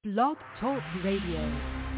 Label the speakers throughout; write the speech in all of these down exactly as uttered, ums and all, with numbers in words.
Speaker 1: Blog Talk Radio.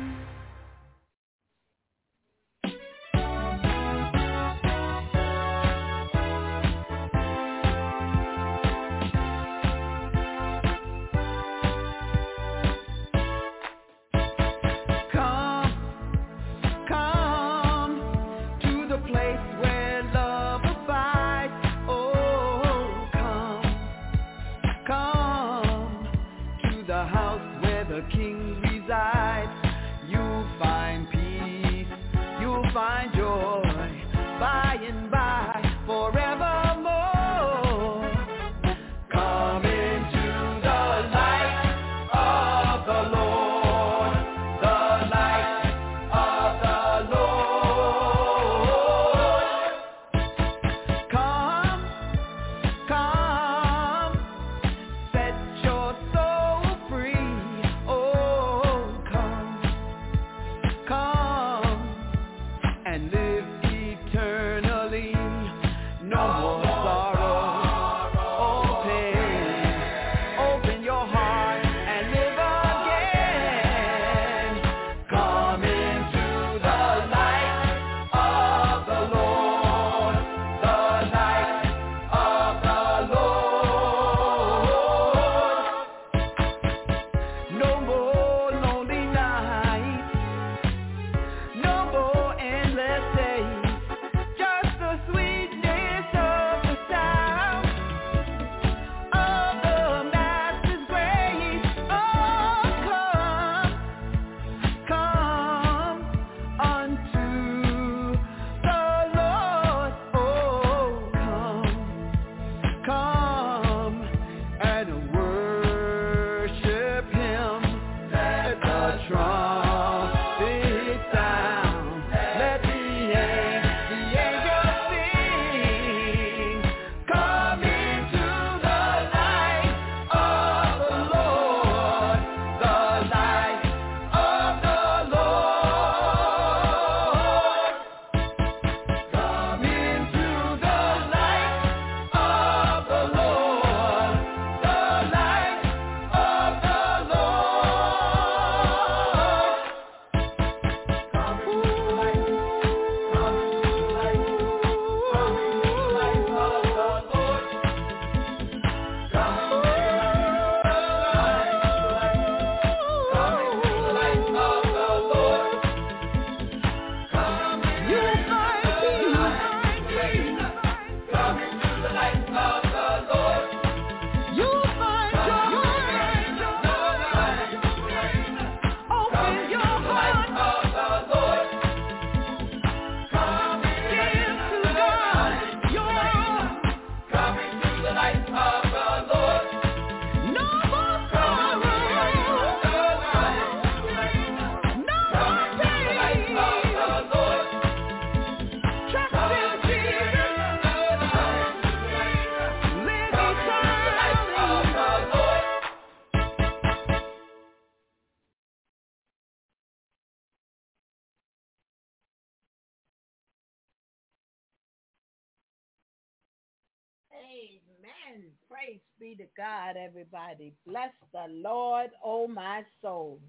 Speaker 2: Amen. Praise be to God, everybody. Bless the Lord, oh my soul,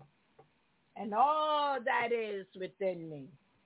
Speaker 2: and all that is within me.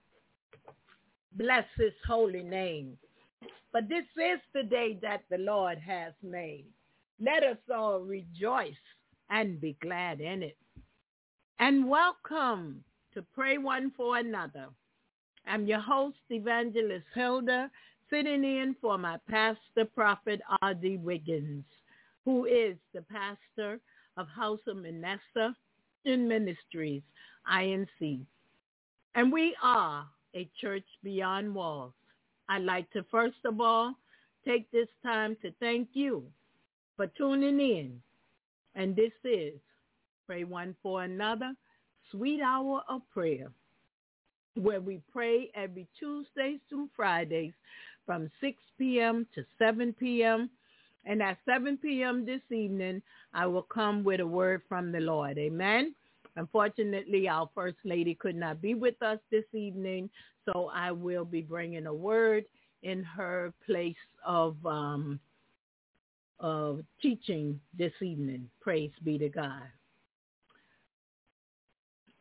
Speaker 2: Bless his holy name. But this is the day that the Lord has made. Let us all rejoice and be glad in it. And welcome to Pray One for Another. I'm your host, Evangelist Hilda, sitting in for my pastor, Prophet R D Wiggins, who is the pastor of House of Manasseh in Ministries, I N C. And we are a church beyond walls. I'd like to first of all take this time to thank you for tuning in. And this is Pray One for Another, Sweet Hour of Prayer, where we pray every Tuesdays through Fridays from six p.m. to seven p.m. And at seven p.m. this evening, I will come with a word from the Lord. Amen. Unfortunately, our First Lady could not be with us this evening, so I will be bringing a word in her place of um, of teaching this evening. Praise be to God.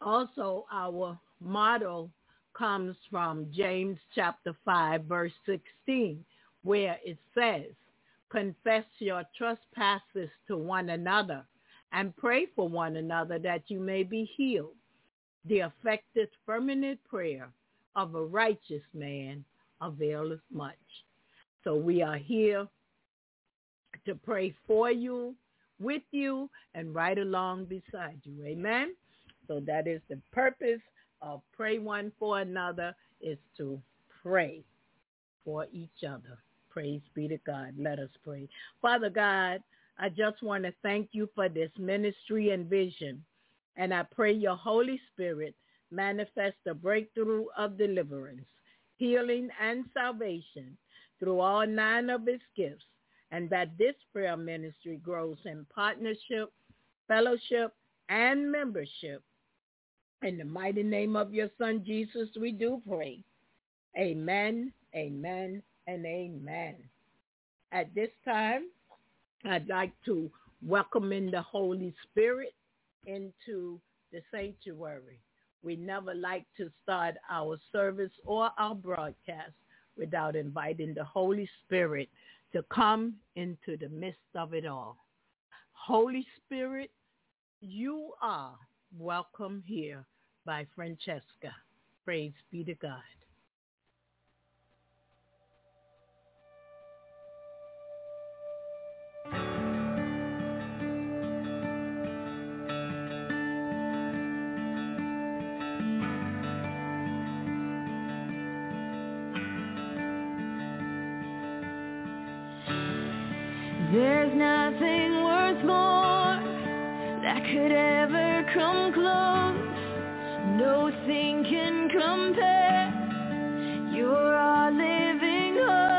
Speaker 2: Also, our motto comes from James chapter five, verse sixteen, where it says, confess your trespasses to one another and pray for one another that you may be healed. The effective fervent prayer of a righteous man availeth much. So we are here to pray for you, with you, and right along beside you. Amen? So that is the purpose of pray one for another, is to pray for each other. Praise be to God. Let us pray. Father God, I just want to thank you for this ministry and vision. And I pray your Holy Spirit manifest a breakthrough of deliverance, healing, and salvation through all nine of its gifts, and that this prayer ministry grows in partnership, fellowship, and membership. In the mighty name of your Son, Jesus, we do pray. Amen, amen, and amen. At this time, I'd like to welcome in the Holy Spirit into the sanctuary. We never like to start our service or our broadcast without inviting the Holy Spirit to come into the midst of it all. Holy Spirit, you are welcome here by Francesca. Praise be to God.
Speaker 3: There's nothing worth more that could ever come close. Nothing can compare. You're our living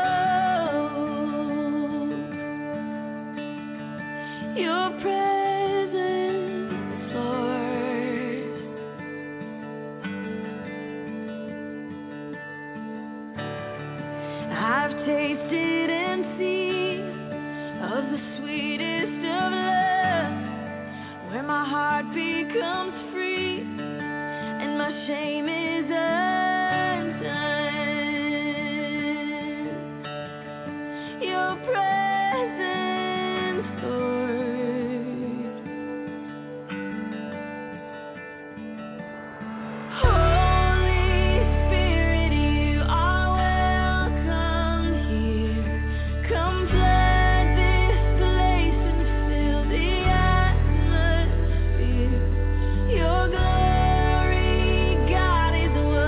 Speaker 3: hope. Your presence, Lord. I've tasted and seen of the sweetest of love, where my heart becomes free and my shame is undone. Your presence, Lord. Holy Spirit, you are welcome here. Come flood this place and fill the atmosphere. Your glory, God, is what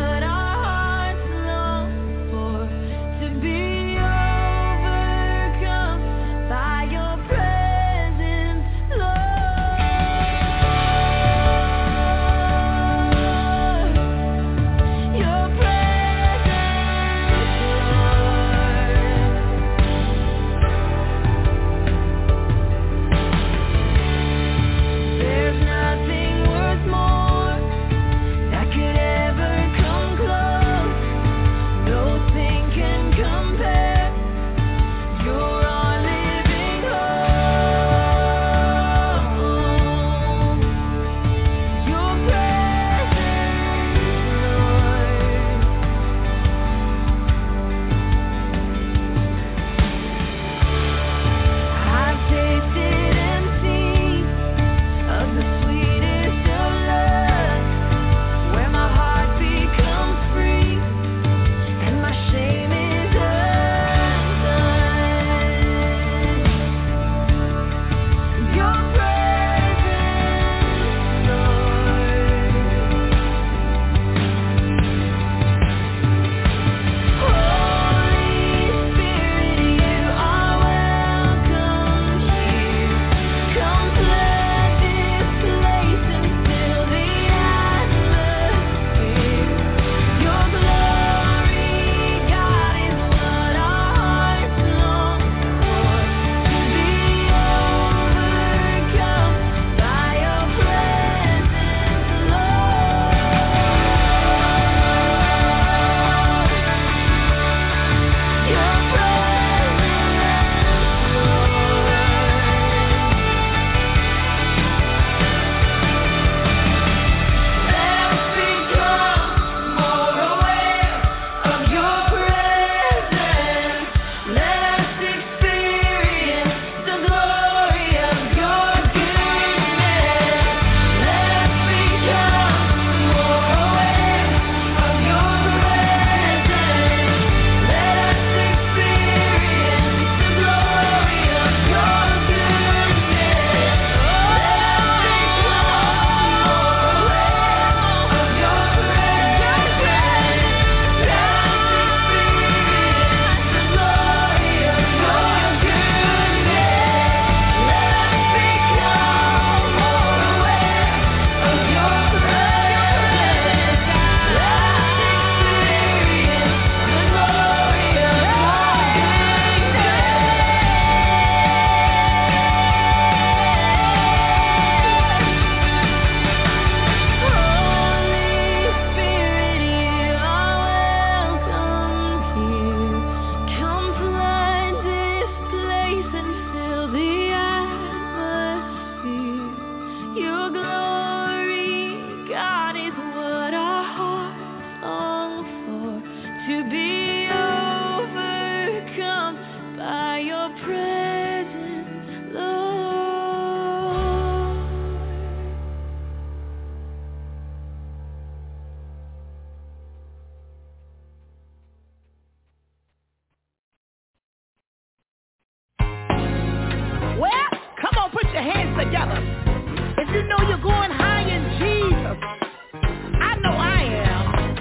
Speaker 2: together. If you know you're going high in Jesus, I know I am.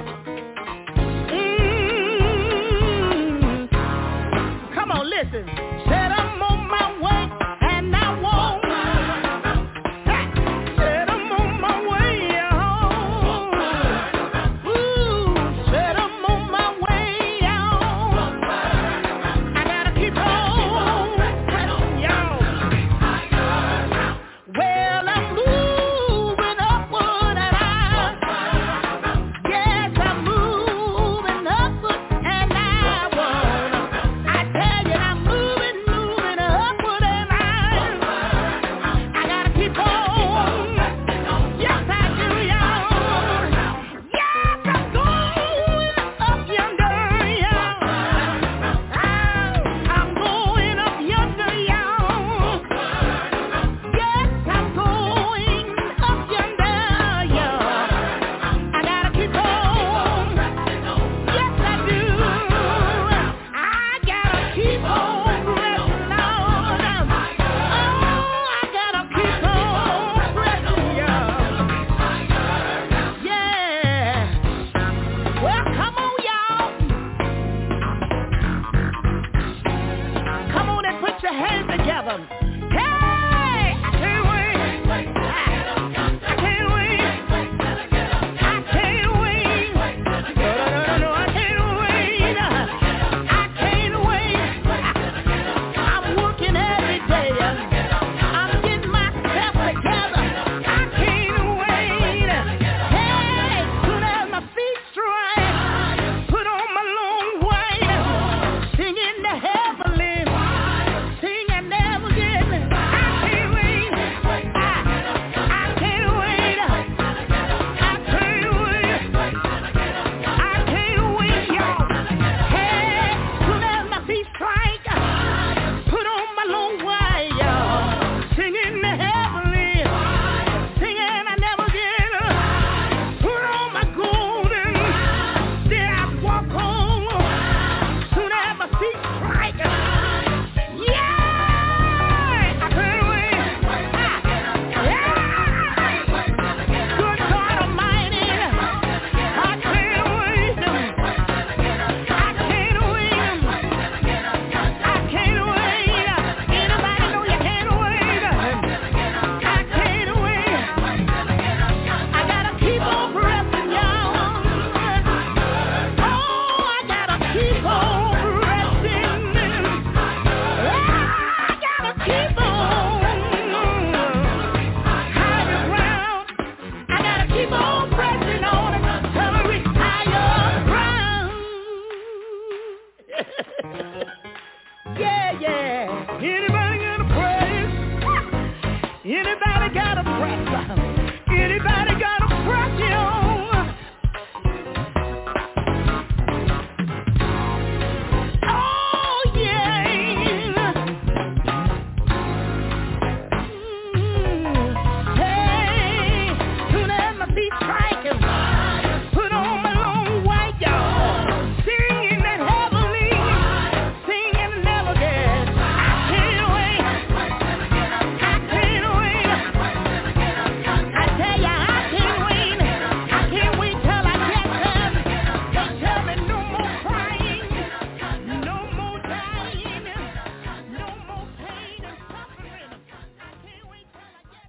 Speaker 2: Mm. Come on, listen. Said I'm on my way and I won't. Said I'm on my way home. Ooh, said I'm on my way home. I gotta keep on pressing, y'all. Well, I'm moving upward and I, yes, I'm moving upward and I wanna, I tell you I'm moving, moving upward and I, I gotta keep on, yes I do, y'all, yes I'm going up yonder, y'all, I'm going up yonder, y'all. Yes, I'm going up yonder, yeah. I gotta keep on. Yes, I do. I gotta keep on pressing on. Oh, I gotta keep on pressing, yeah. Yeah. Well, come on, y'all. Come on and put your hands together. Hey, I can't wait. I can't wait. I can't wait. No, no, no, no, I can't wait. I can't wait. I'm working every day. I'm getting myself together. I can't wait. Hey, soon as my feet strike, put on my long white, singing the heavenly, singing never again. I can't wait. I, I can't wait. I can't wait. I can't wait, y'all. Hey, soon as my feet strike, put on my long white, y'all, singing the heavenly, singing I never get. Put on my golden, then I walk home. Soon as my feet strike, yeah, I can't wait. Yeah, good God Almighty, I can't wait. I can't wait. I can't wait. Anybody know you can't wait? I can't wait. I gotta keep on pressing, y'all. Oh, I gotta keep on pressing. I gotta keep on higher ground. I gotta keep on pressing on until I reach higher ground. Yeah, yeah. Anybody got a praise? Anybody got a press? Anybody got a press, y'all? Oh, yeah. Mm. Hey, soon as my feet striking, put on my long white, y'all, singing that heavenly, singing never again. I can't wait. I can't wait. I tell ya, I can't wait. I can't wait till I get there. Don't tell me no more crying, no more dying, no more pain and suffering. I can't wait till I get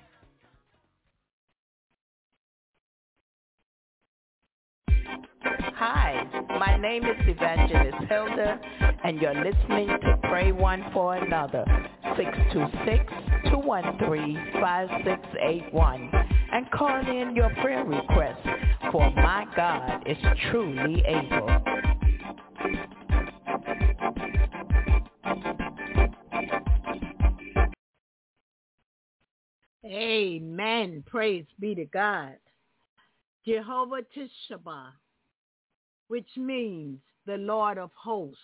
Speaker 2: there. Hi, my name is Evangelist Hilda, and you're listening to Pray One for Another, six two six, two one three, five six eight one, and call in your prayer requests, for my God is truly able. Amen. Praise be to God. Jehovah Tishaba, which means the Lord of hosts.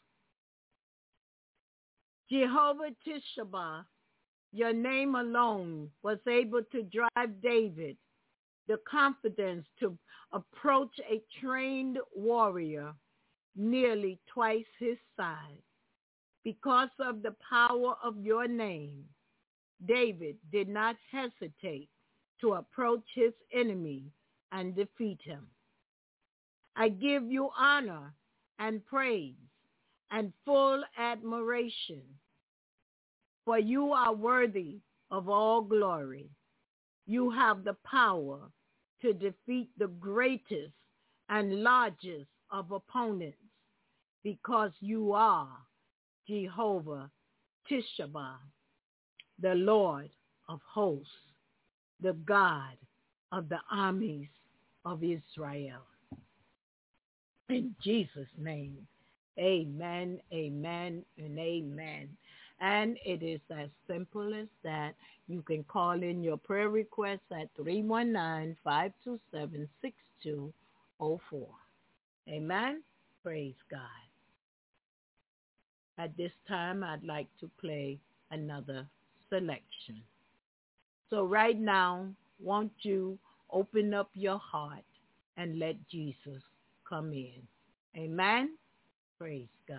Speaker 2: Jehovah Tishaba, your name alone was able to drive David the confidence to approach a trained warrior nearly twice his size. Because of the power of your name, David did not hesitate to approach his enemy and defeat him. I give you honor and praise and full admiration, for you are worthy of all glory. You have the power to defeat the greatest and largest of opponents, because you are Jehovah Tishabah, the Lord of hosts, the God of the armies of Israel. In Jesus' name, amen, amen, and amen. And it is as simple as that. You can call in your prayer requests at three one nine, five two seven, six two zero four. Amen. Praise God. At this time, I'd like to play another selection. So right now, won't you open up your heart and let Jesus come in. Amen. Praise God.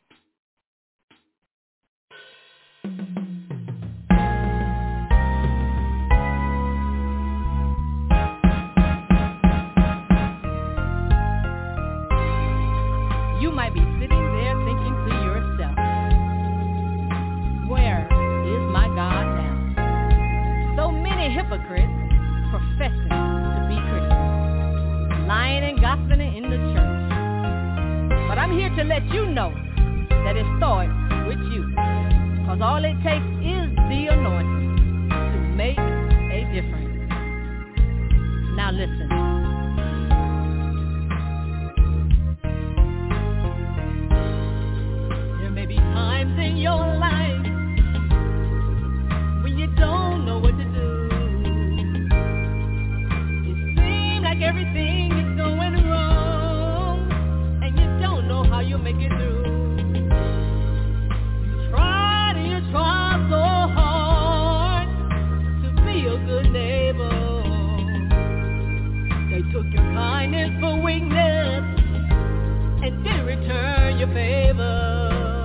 Speaker 1: You might be sitting there thinking to yourself, where is my God now? So many hypocrites professing to be Christians, lying and gossiping in the church. But I'm here to let you know that it starts with you, because all it takes is the anointing to make a difference. Now listen. Times in your life when you don't know what to do. It seems like everything is going wrong, and you don't know how you'll make it through. You tried and you tried so hard to be a good neighbor. They took your kindness for weakness and didn't return your favor.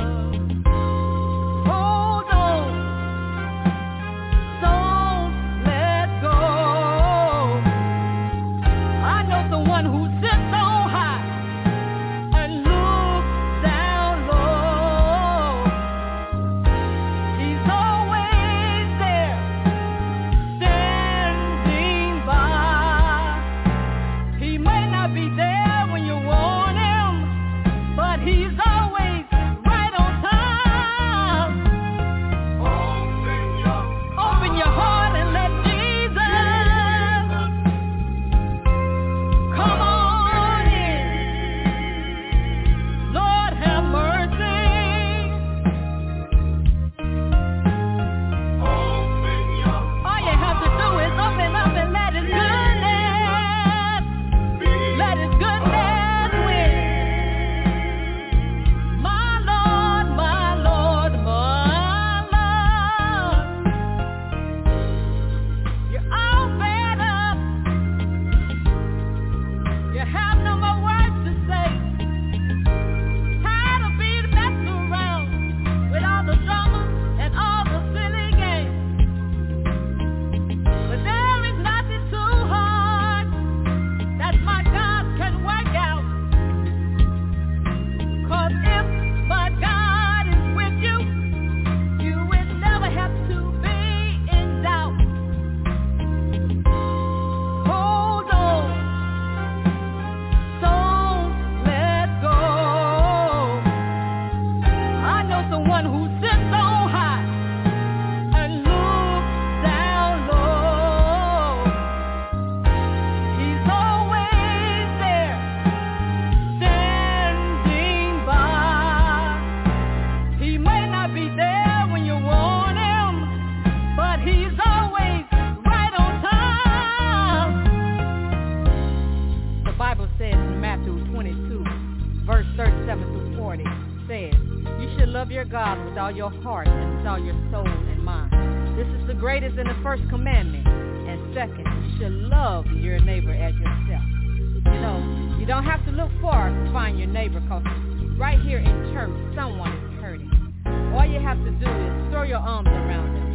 Speaker 4: Your heart and with all your soul and mind. This is the greatest and the first commandment. And second, you should love your neighbor as yourself. You know, you don't have to look far to find your neighbor, because right here in church, someone is hurting. All you have to do is throw your arms around them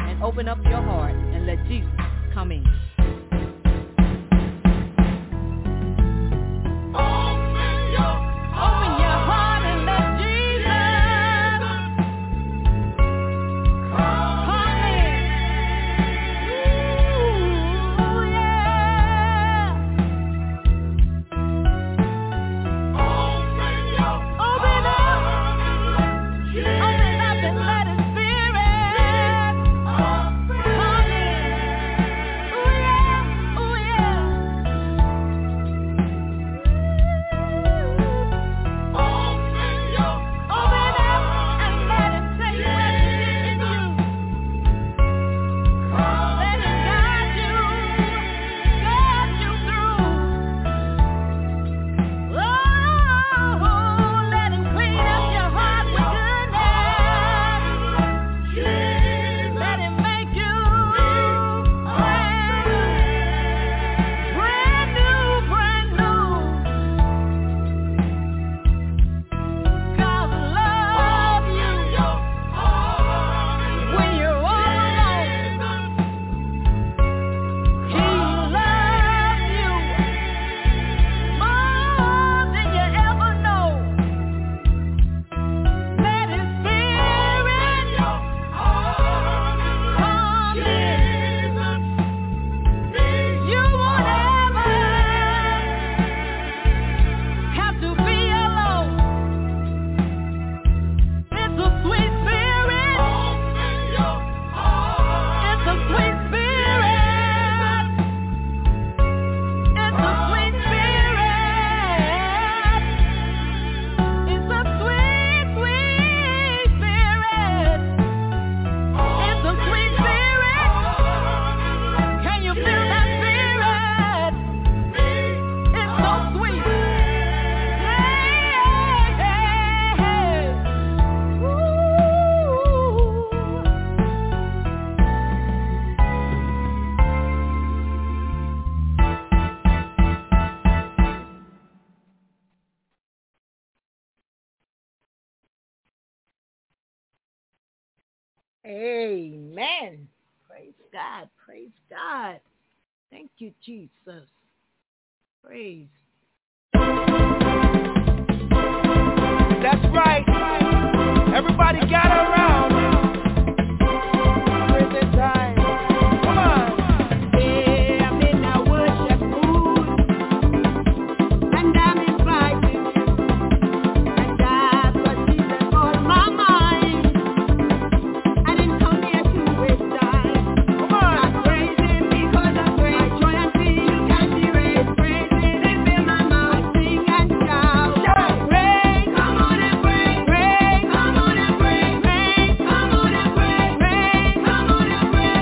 Speaker 4: and open up your heart and let Jesus come in.
Speaker 2: Amen. Praise God. Praise God. Thank you, Jesus. Praise.
Speaker 5: That's right. Everybody gather around. Prison time. Come on.
Speaker 2: Yeah, I'm in a worship mood, and I'm inviting you, and that's what Jesus on my mind. I didn't come here to waste time.
Speaker 5: Come on.
Speaker 2: I praise Him because I'm great. My joy and peace you can't erase. Praise Him, they fill my mouth, sing and shout.
Speaker 5: Shout.
Speaker 2: Praise, come on and praise. Praise, come on and praise. Praise, come on and praise. Praise, come on and praise.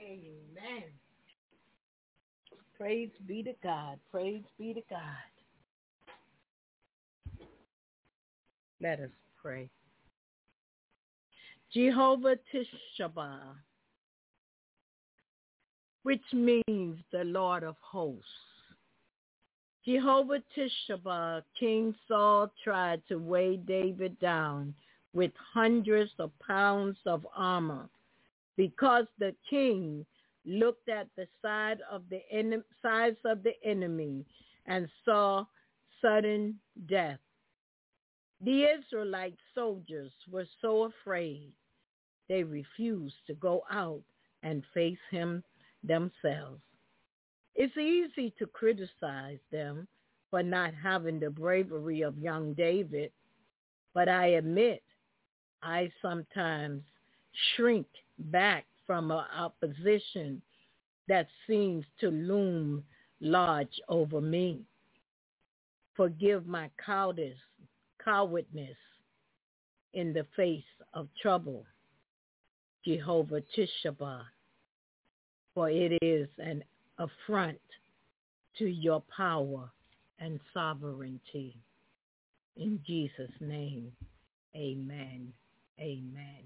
Speaker 2: Amen. Praise be to God. Praise be to God. Let us pray. Jehovah Tishaba, which means the Lord of hosts. Jehovah Tishaba, King Saul tried to weigh David down with hundreds of pounds of armor because the king looked at the side of the en- sides of the enemy and saw sudden death. The Israelite soldiers were so afraid they refused to go out and face him themselves. It's easy to criticize them for not having the bravery of young David, but I admit I sometimes shrink back from an opposition that seems to loom large over me. Forgive my cowardice, cowardness in the face of trouble, Jehovah Tishaba, for it is an affront to your power and sovereignty. In Jesus' name, amen, amen.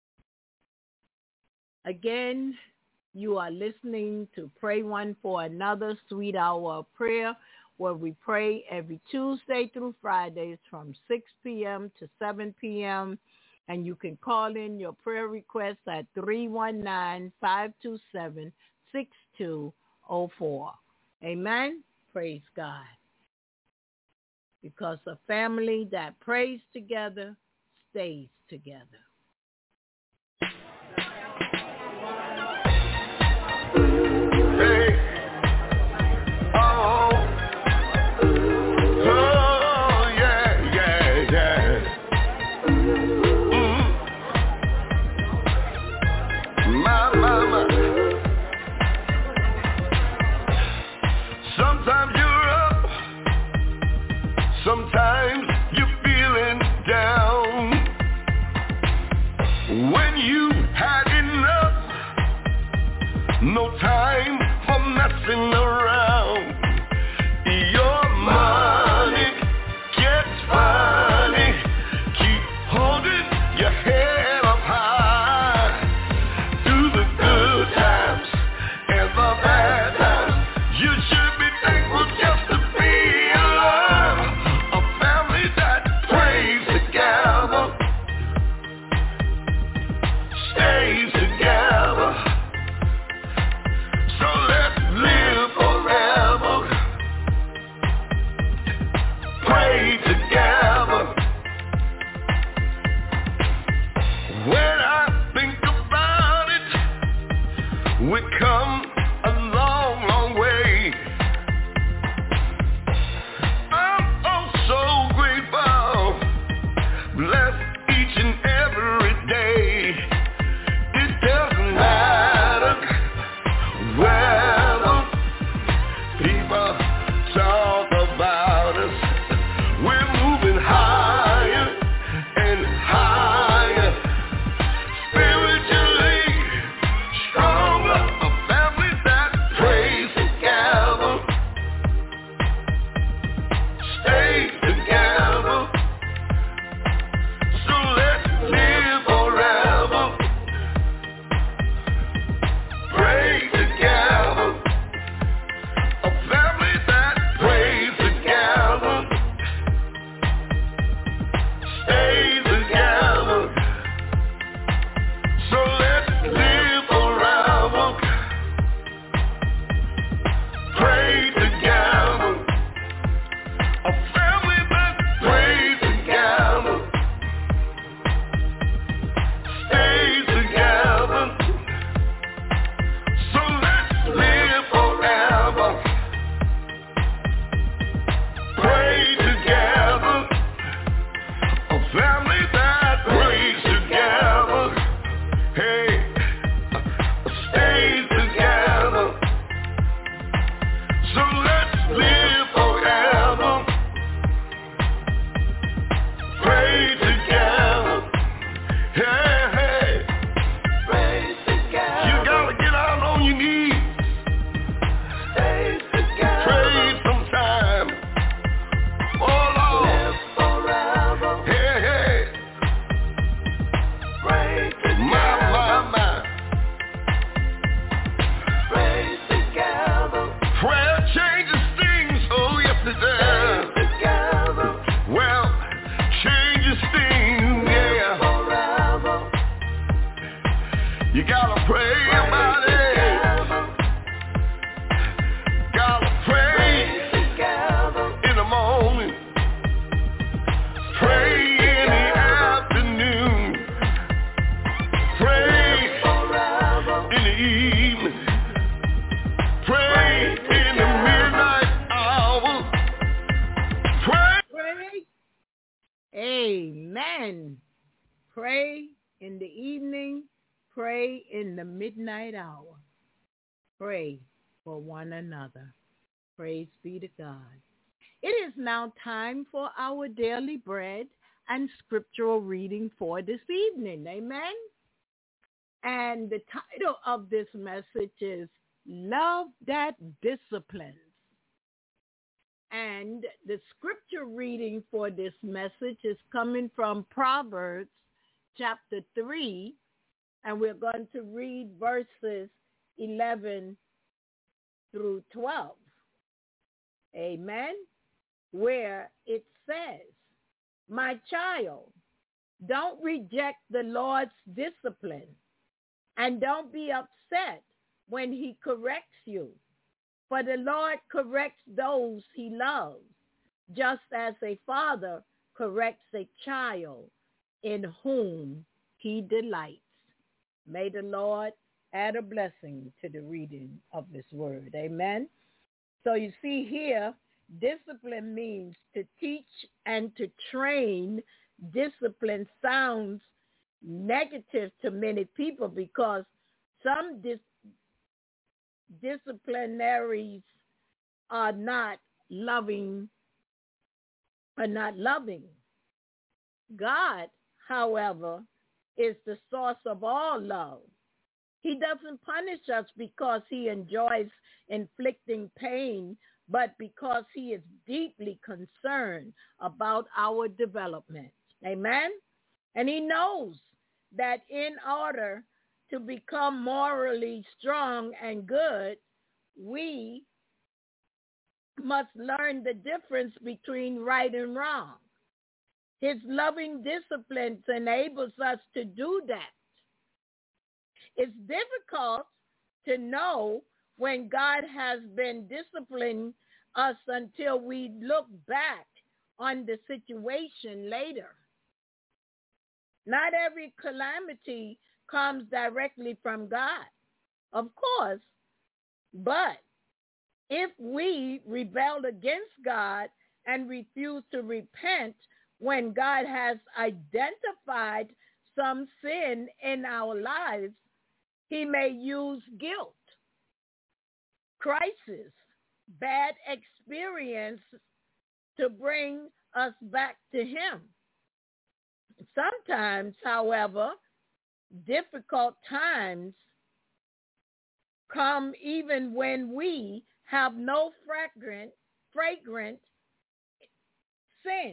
Speaker 2: Again, you are listening to Pray One for Another, Sweet Hour of Prayer, where we pray every Tuesday through Fridays from six p.m. to seven p.m., and you can call in your prayer requests at three one nine, five two seven, six two zero four. Amen? Praise God. Because a family that prays together stays together.
Speaker 6: Hey. Oh. Oh, yeah, yeah, yeah. Mm. My, my, my. Sometimes you're up, sometimes you're feeling down. When you had enough, no time for messing around. Your money gets funny. Keep holding your head up high. Through the good times and the bad times, you should be thankful just to be alive. A family that prays together, stays together. So let's live forever. Pray together. When I think about it, we come a long, long way. I'm oh so grateful, blessed each and every day. It doesn't matter whether people talk about us. We're moving
Speaker 2: Amen. Pray in the evening. Pray in the midnight hour. Pray for one another. Praise be to God. It is now time for our daily bread and scriptural reading for this evening. Amen. And the title of this message is Love That Disciplines. And the scripture reading for this message is coming from Proverbs chapter three, and we're going to read verses eleven through twelve. Amen. Where it says, my child, don't reject the Lord's discipline, and don't be upset when he corrects you. For the Lord corrects those he loves, just as a father corrects a child in whom he delights. May the Lord add a blessing to the reading of this word. Amen. So you see here, discipline means to teach and to train. Discipline sounds negative to many people because some dis- disciplinaries are not loving, are not loving. God, however, is the source of all love. He doesn't punish us because he enjoys inflicting pain, but because he is deeply concerned about our development. Amen? And he knows that in order to become morally strong and good, we must learn the difference between right and wrong. His loving disciplines enables us to do that. It's difficult to know when God has been disciplining us until we look back on the situation later. Not every calamity comes directly from God, of course, but if we rebel against God and refuse to repent when God has identified some sin in our lives, he may use guilt, crisis, bad experience to bring us back to him. Sometimes, however, difficult times come even when we have no fragrant, fragrant sin.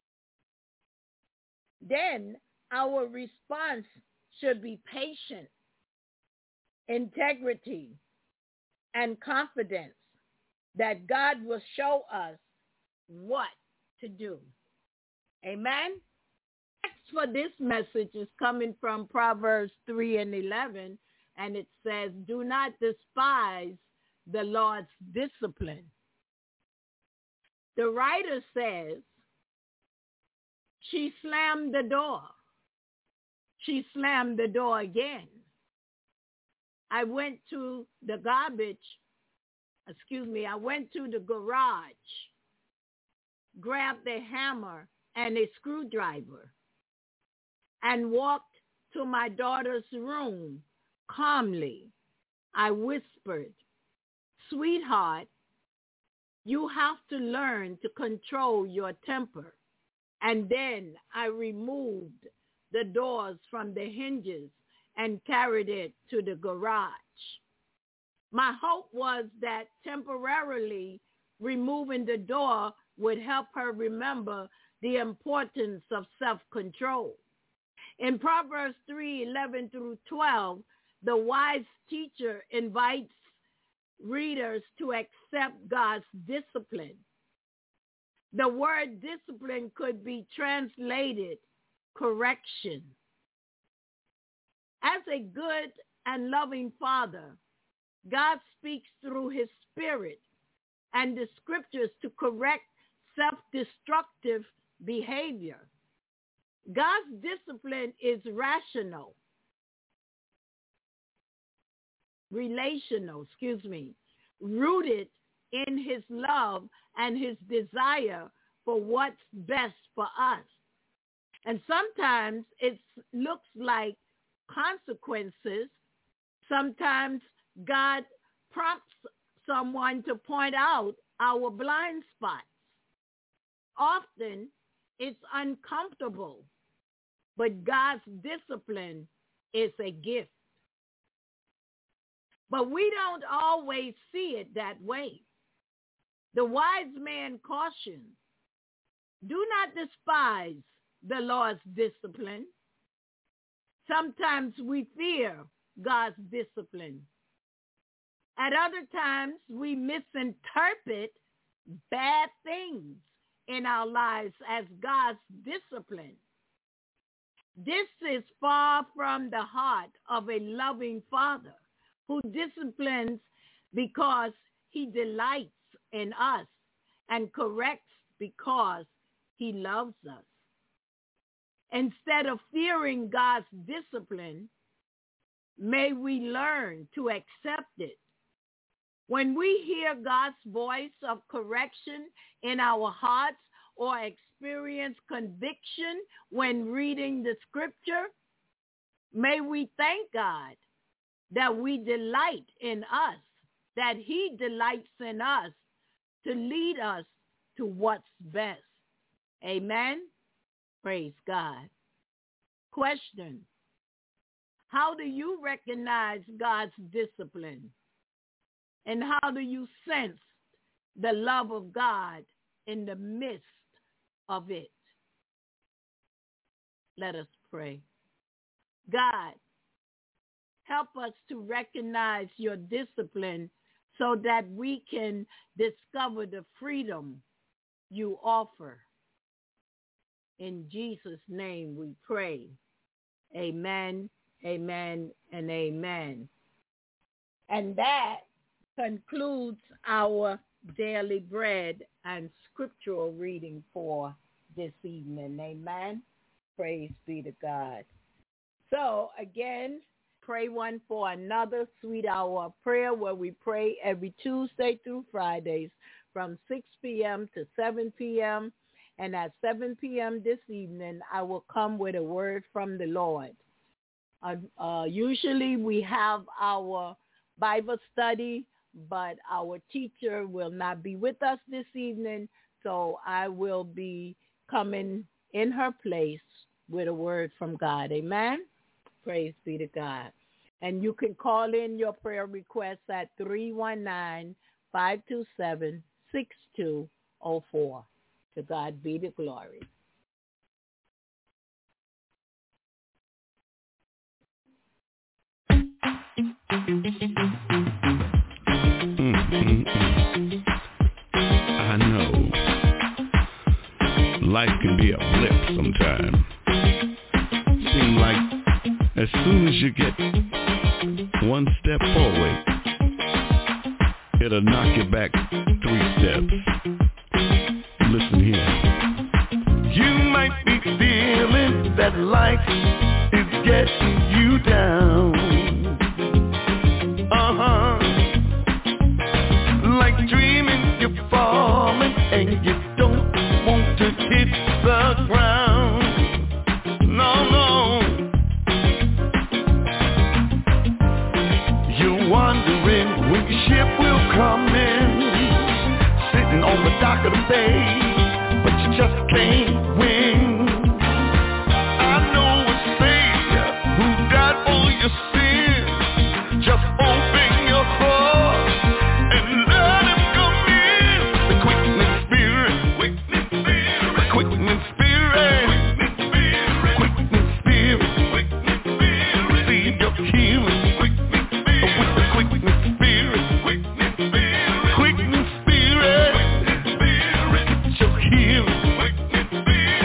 Speaker 2: Then our response should be patient, integrity, and confidence that God will show us what to do. Amen? Text for this message is coming from Proverbs three and eleven, and it says, do not despise the Lord's discipline. The writer says, she slammed the door. She slammed the door again. I went to the garbage, excuse me, I went to the garage, grabbed a hammer and a screwdriver, and walked to my daughter's room calmly. I whispered, sweetheart, you have to learn to control your temper. And then I removed the doors from the hinges and carried it to the garage. My hope was that temporarily removing the door would help her remember the importance of self-control. In Proverbs three, eleven through twelve, the wise teacher invites readers to accept God's discipline. The word discipline could be translated correction. As a good and loving father, God speaks through his spirit and the scriptures to correct self-destructive behavior. God's discipline is rational, relational, excuse me, rooted in his love and his desire for what's best for us. And sometimes it looks like consequences. Sometimes God prompts someone to point out our blind spots. Often it's uncomfortable, but God's discipline is a gift. But we don't always see it that way. The wise man cautions, do not despise the Lord's discipline. Sometimes we fear God's discipline. At other times, we misinterpret bad things in our lives as God's discipline. This is far from the heart of a loving Father who disciplines because he delights in us and corrects because he loves us. Instead of fearing God's discipline, may we learn to accept it. When we hear God's voice of correction in our hearts or experience conviction when reading the scripture, may we thank God that we delight in us, that he delights in us to lead us to what's best. Amen. Praise God. Question: how do you recognize God's discipline? And how do you sense the love of God in the midst of it? Let us pray. God, help us to recognize your discipline so that we can discover the freedom you offer. In Jesus' name we pray. Amen, amen, and amen. And that concludes our daily bread and scriptural reading for this evening. Amen. Praise be to God. So again, pray one for another sweet hour of prayer where we pray every Tuesday through Fridays from six p.m. to seven p.m. And at seven p.m. this evening, I will come with a word from the Lord. Uh, uh, usually we have our Bible study, but our teacher will not be with us this evening, so I will be coming in her place with a word from God. Amen? Praise be to God. And you can call in your prayer requests at three one nine, five two seven, six two zero four. To God be the glory.
Speaker 7: Mm-hmm. I know life can be a blip sometime. Seem like as soon as you get one step forward, it'll knock you back three steps. Listen here.
Speaker 6: You might be feeling that life is getting you down. Uh-huh. Like dreaming you're falling and you don't want to hit the ground. No, no. You're wondering when your ship will come in, sitting on the dock of the bay, but you just can't win. I know a Savior who died for your sins. Just open your heart and let him come in. The quickening spirit, quickening spirit, the quickening spirit, quickening spirit, quickening spirit, receive your healing with the quickening spirit, quickening spirit, quickening spirit, your healing.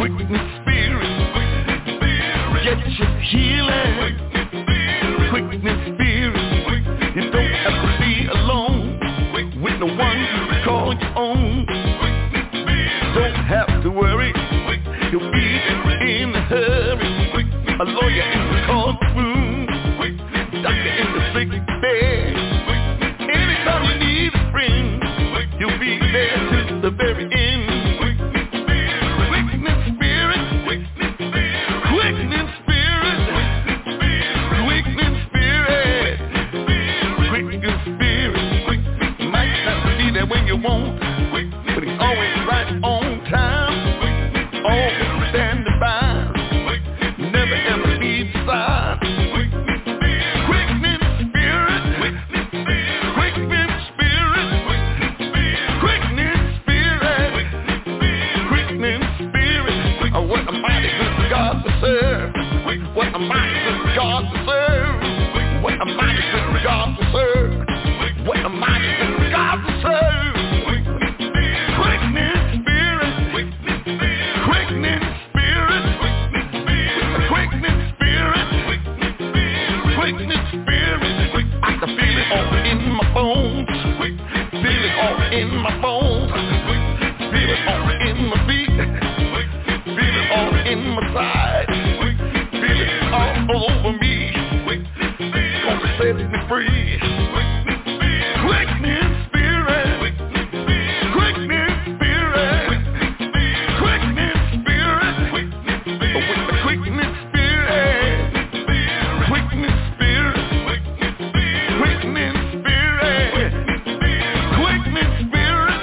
Speaker 6: Quickness spirit, get your healing. Quickness spirit, you don't have to be alone with the one you call your own. Don't have to worry, you'll be in a hurry. A lawyer in the courtroom, doctor in the sick bed. Anytime you need a friend, you'll be there to the very end. Quickness spirit, quickness spirit, quickness spirit, quickness spirit, quickness spirit. Might not be there when you want, but he's always right on time, always standing by. Never ever leaves side. Quickness spirit, quickness spirit, quickness spirit, quickness spirit. Oh, what a mighty good God to serve. What a mighty good God to serve. What a mighty good God to serve. What a mighty good God to serve. Quickness spirit, quickness spirit. Quickness spirit, quickness spirit. I can feel it all in my bones, feel it all in my bones, feel it all in my feet, feel it all in my side, feel it all over me, gonna set me free. Quickness spirit, quickness spirit, quickness spirit, with the quickness spirit, quickness spirit, quickness spirit, quickness spirit.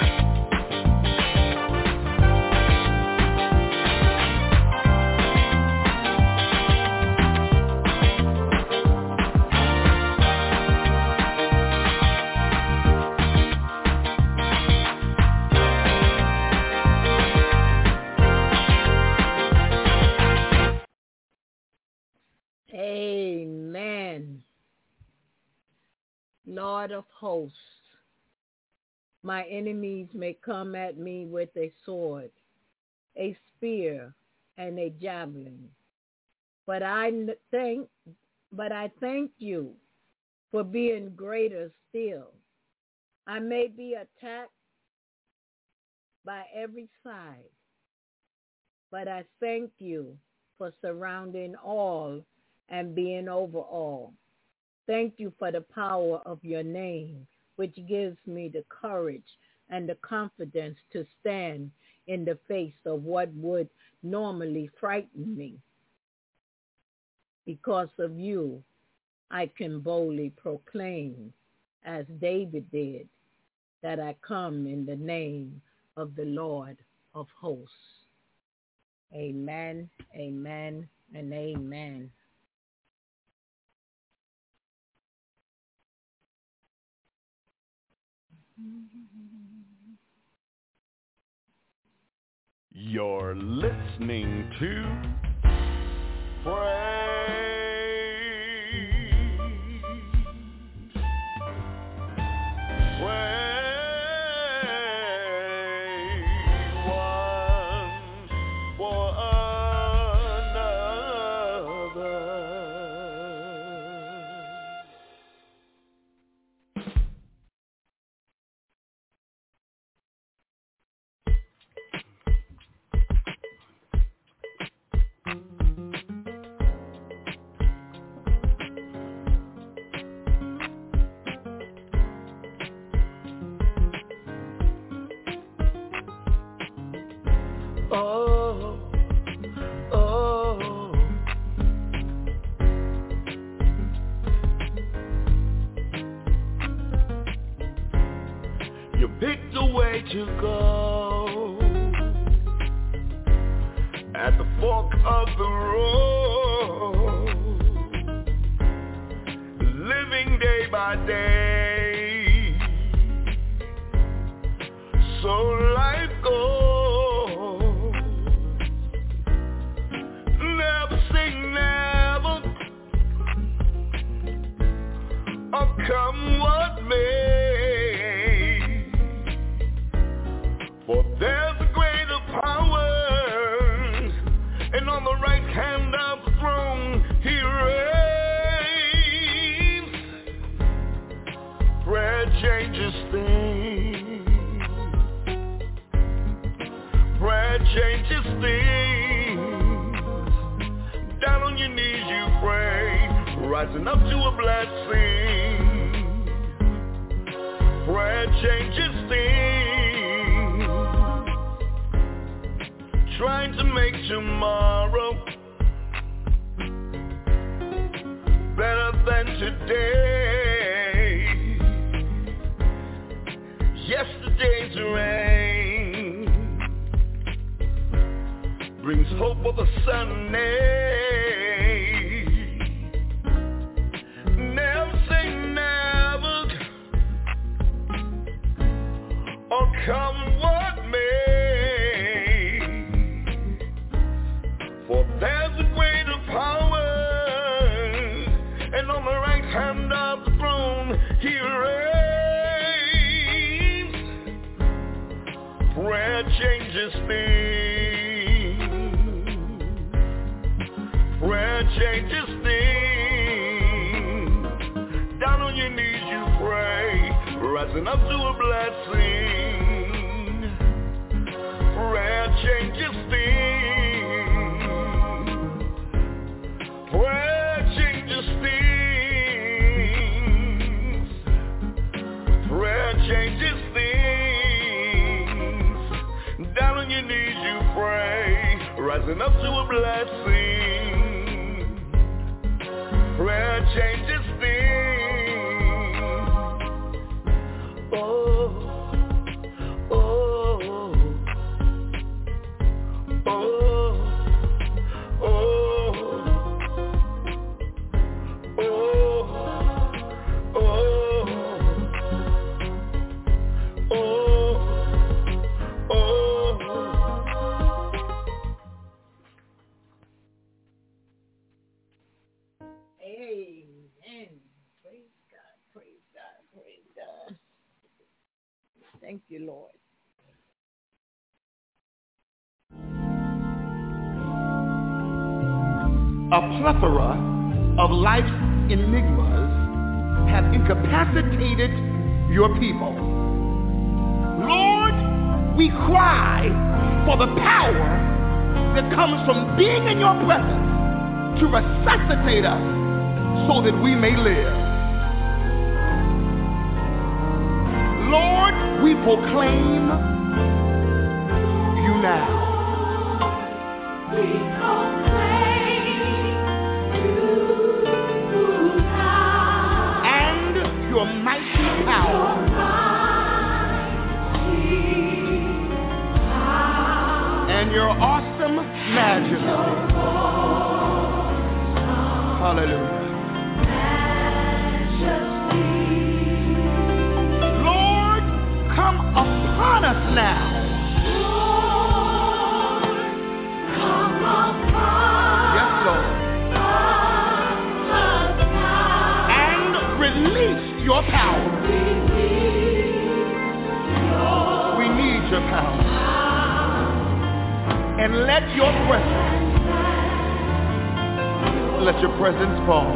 Speaker 2: Amen. Lord of hosts, my enemies may come at me with a sword, a spear, and a javelin. But I n- thank, but I thank you for being greater still. I may be attacked by every side, but I thank you for surrounding all and being over all. Thank you for the power of your name, which gives me the courage and the confidence to stand in the face of what would normally frighten me. Because of you, I can boldly proclaim, as David did, that I come in the name of the Lord of hosts. Amen, amen, and amen.
Speaker 6: You're listening to Praise. Praise one for another. Oh, oh. You picked a way to go at the fork of the road, living day by day, so life goes. Come what may, for there's a greater power rising up to a blessing. Prayer changes things. Trying to make tomorrow better than today. Yesterday's rain brings hope of a Sunday. Never say never, or come what may, for there's a greater power, and on the right hand of the throne he reigns. Prayer changes things. Prayer changes things. Down on your knees you pray, rising up to a blessing. Prayer changes things. Prayer changes things. Prayer changes things. Down on your knees you pray, rising up to a blessing. Prayer changes things. Oh, oh, oh, oh, oh, oh, oh.
Speaker 2: Amen. Praise God, praise God, praise God. Thank you, Lord.
Speaker 6: A plethora of life's enigmas have incapacitated your people. Lord, we cry for the power that comes from being in your presence to resuscitate us so that we may live. Lord, we proclaim you now.
Speaker 3: We proclaim you now.
Speaker 6: And your mighty power. And your awesome majesty. Hallelujah. Lord, come upon us now. Yes, Lord. And release your power. We need your power. And let your presence, let your presence fall.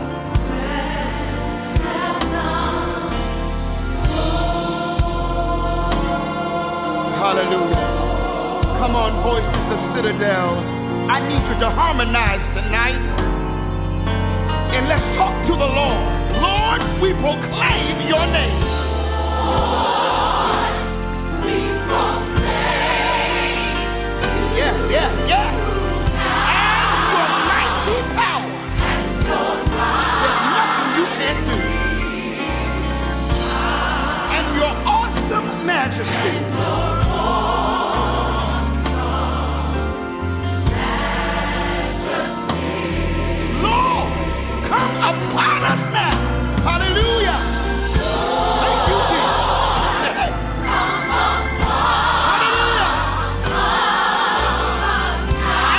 Speaker 6: Hallelujah. Come on, voices of Citadel. I need you to harmonize tonight. And let's talk to the Lord. Lord, we proclaim your name.
Speaker 3: Lord, we proclaim.
Speaker 6: Yeah, yeah, yeah. And your mighty power. There's nothing you can't do. And your awesome majesty. Lord, come upon us now. Hallelujah. Thank you, Jesus. Hallelujah.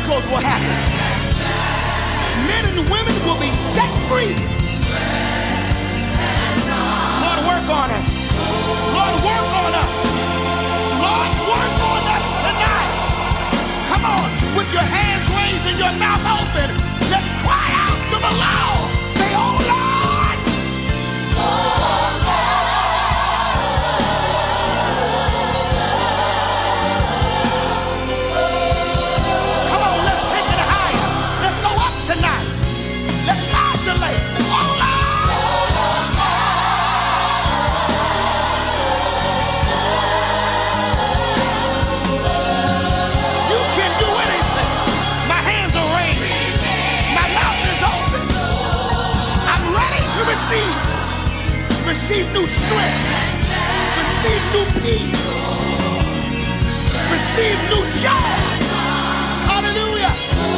Speaker 5: miracles will happen. Men and women will be set free. Lord, work on us. Lord, work on us. Lord, work on us tonight. Come on, with your hands raised and your mouth open, let's cry out to the Lord. Say, oh Lord. Oh Lord. Come on, let's take it higher. Let's go up tonight. Let's modulate. Oh Lord. Receive new strength. Receive new peace. Receive new joy. Hallelujah.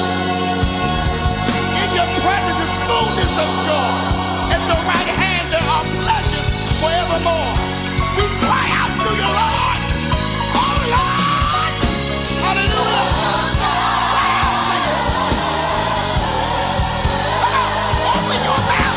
Speaker 5: In your presence is fullness of joy. At the right hand there are pleasures forevermore. We cry out to you, Lord. Oh, Lord. Hallelujah. Cry out to you. Come on, open your mouth.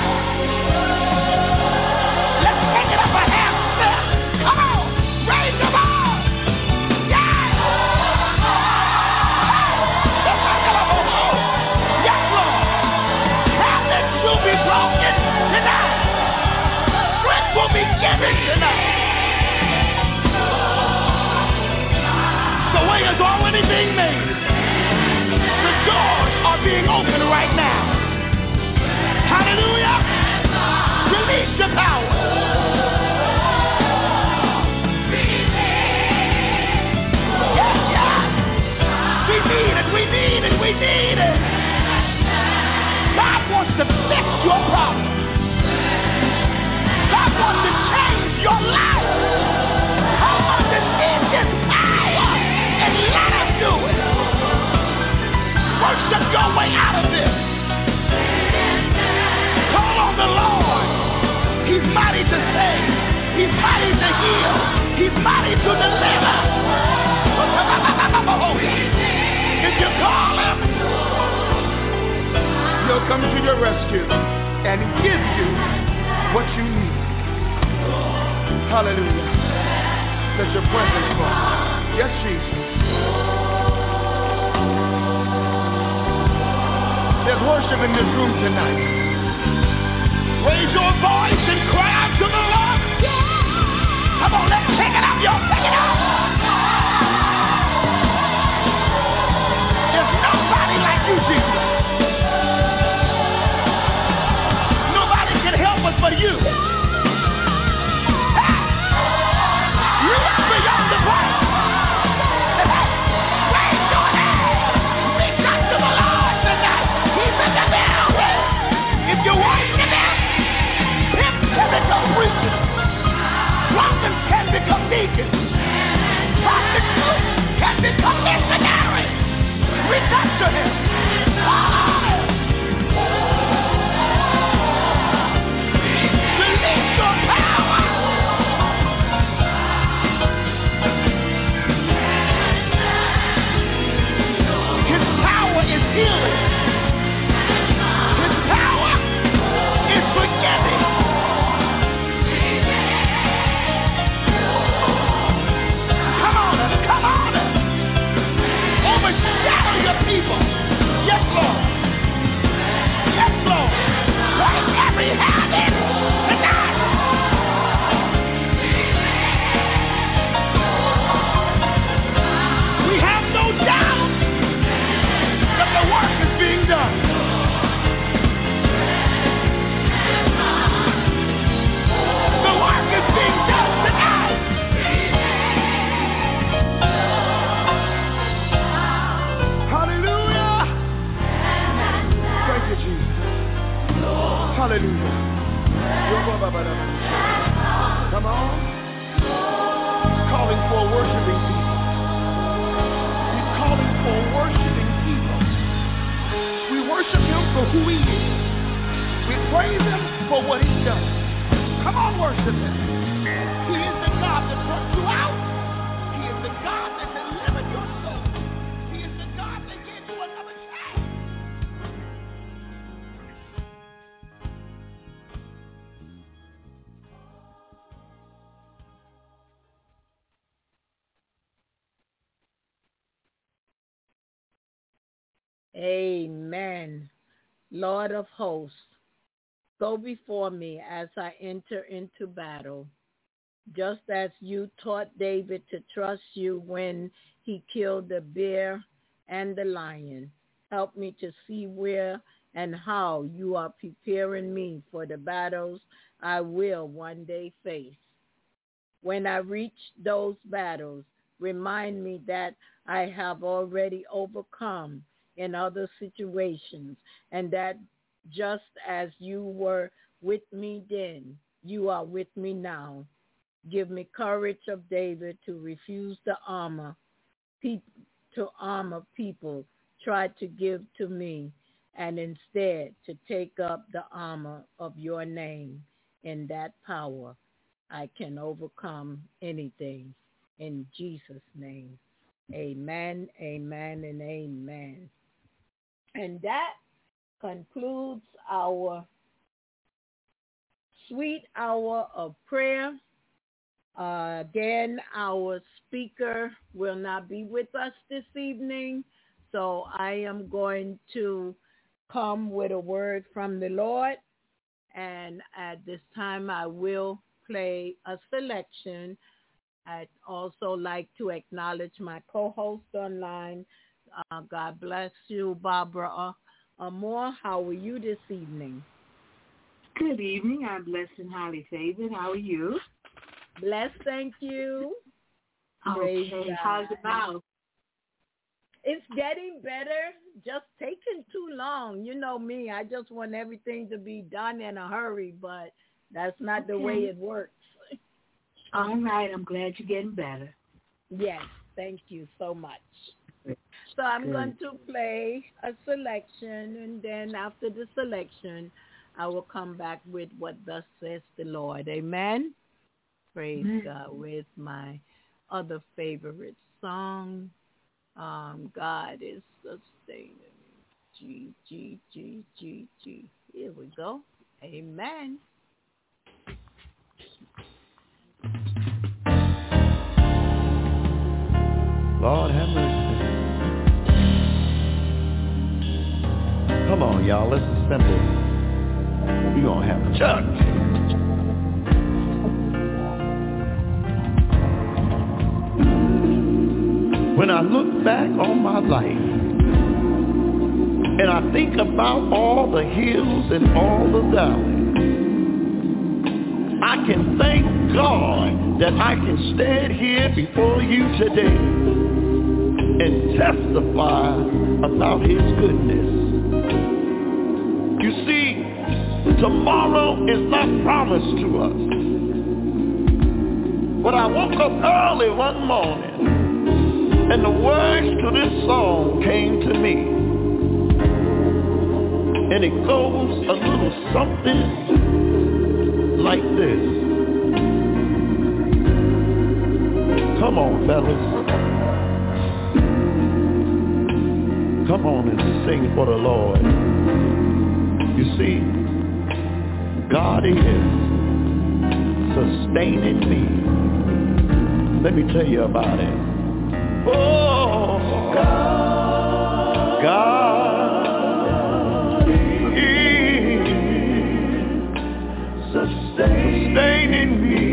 Speaker 5: The way is already being made. The doors are being opened right now. Hallelujah. Release your power. Yes, yes. We need it, we need it, we need it. God wants to fix your problem. God wants to change your life. Come on, receive His power and let Him do it. Worship your way out of this. Call on the Lord. He's mighty to save. He's mighty to heal. He's mighty to deliver. If you call Him, He'll come to your rescue and give you what you need. Hallelujah. Let your presence fall. Yes, Jesus. There's worship in this room tonight. Raise your voice and cry out to the Lord. Come on, let's take it up, y'all. Take it up. There's nobody like you, Jesus. Nobody can help us but you. Prophets can become deacons. Prostitutes can become missionaries. Reach out to Him. Release your power. His power is healing. His power is forgiving. Overshadow your people. Yes, Lord. Yes, Lord. Break every habit tonight. We have no doubt that the work is being done. The work is being done tonight. Hallelujah. Come on. He's calling for worshiping people. He's calling for worshiping people. We worship Him for who He is. We praise Him for what He's done. Come on, worship Him. He is the God that brought you out. He is the God that delivered your soul. He is the God that gave you another
Speaker 2: Amen. Lord of hosts, go before me as I enter into battle. Just as you taught David to trust you when he killed the bear and the lion, help me to see where and how you are preparing me for the battles I will one day face. When I reach those battles, remind me that I have already overcome in other situations, and that just as you were with me then, you are with me now. Give me courage of David to refuse the armor, pe- to armor people tried to give to me, and instead to take up the armor of your name. In that power, I can overcome anything. In Jesus' name, amen, amen, and amen. And that concludes our sweet hour of prayer. Uh, again, our speaker will not be with us this evening, so I am going to come with a word from the Lord. And at this time, I will play a selection. I'd also like to acknowledge my co-host online. Uh, God bless you, Barbara uh, Moore. How are you this evening?
Speaker 8: Good evening. I'm blessed and highly favored. How are you?
Speaker 2: Blessed, thank you.
Speaker 8: Okay. How's the mouth?
Speaker 2: It's getting better. Just taking too long. You know me. I just want everything to be done in a hurry, but that's not okay. The way it works.
Speaker 8: All right. I'm glad you're getting better.
Speaker 2: Yes. Thank you so much. So I'm Good. going to play a selection, and then after the selection, I will come back with what thus says the Lord. Amen. Praise mm-hmm. God. With my other favorite song, um, God is sustaining me. G, G, G, G, G. Here we go. Amen.
Speaker 6: Lord have mercy. Come on, y'all. Let's assemble. We're going to have a church. When I look back on my life and I think about all the hills and all the valleys, I can thank God that I can stand here before you today and testify about his goodness. You see, tomorrow is not promised to us. But I woke up early one morning and the words to this song came to me. And it goes a little something like this. Come on, fellas. Come on and sing for the Lord. You see, God is sustaining me. Let me tell you about it. Oh, God, God is sustaining me.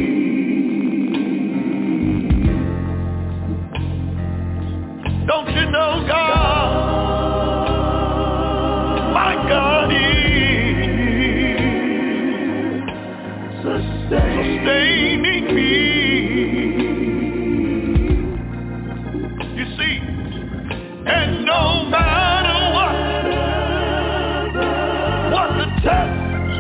Speaker 6: Don't you know God, my God is sustaining me. And no matter what, what the test,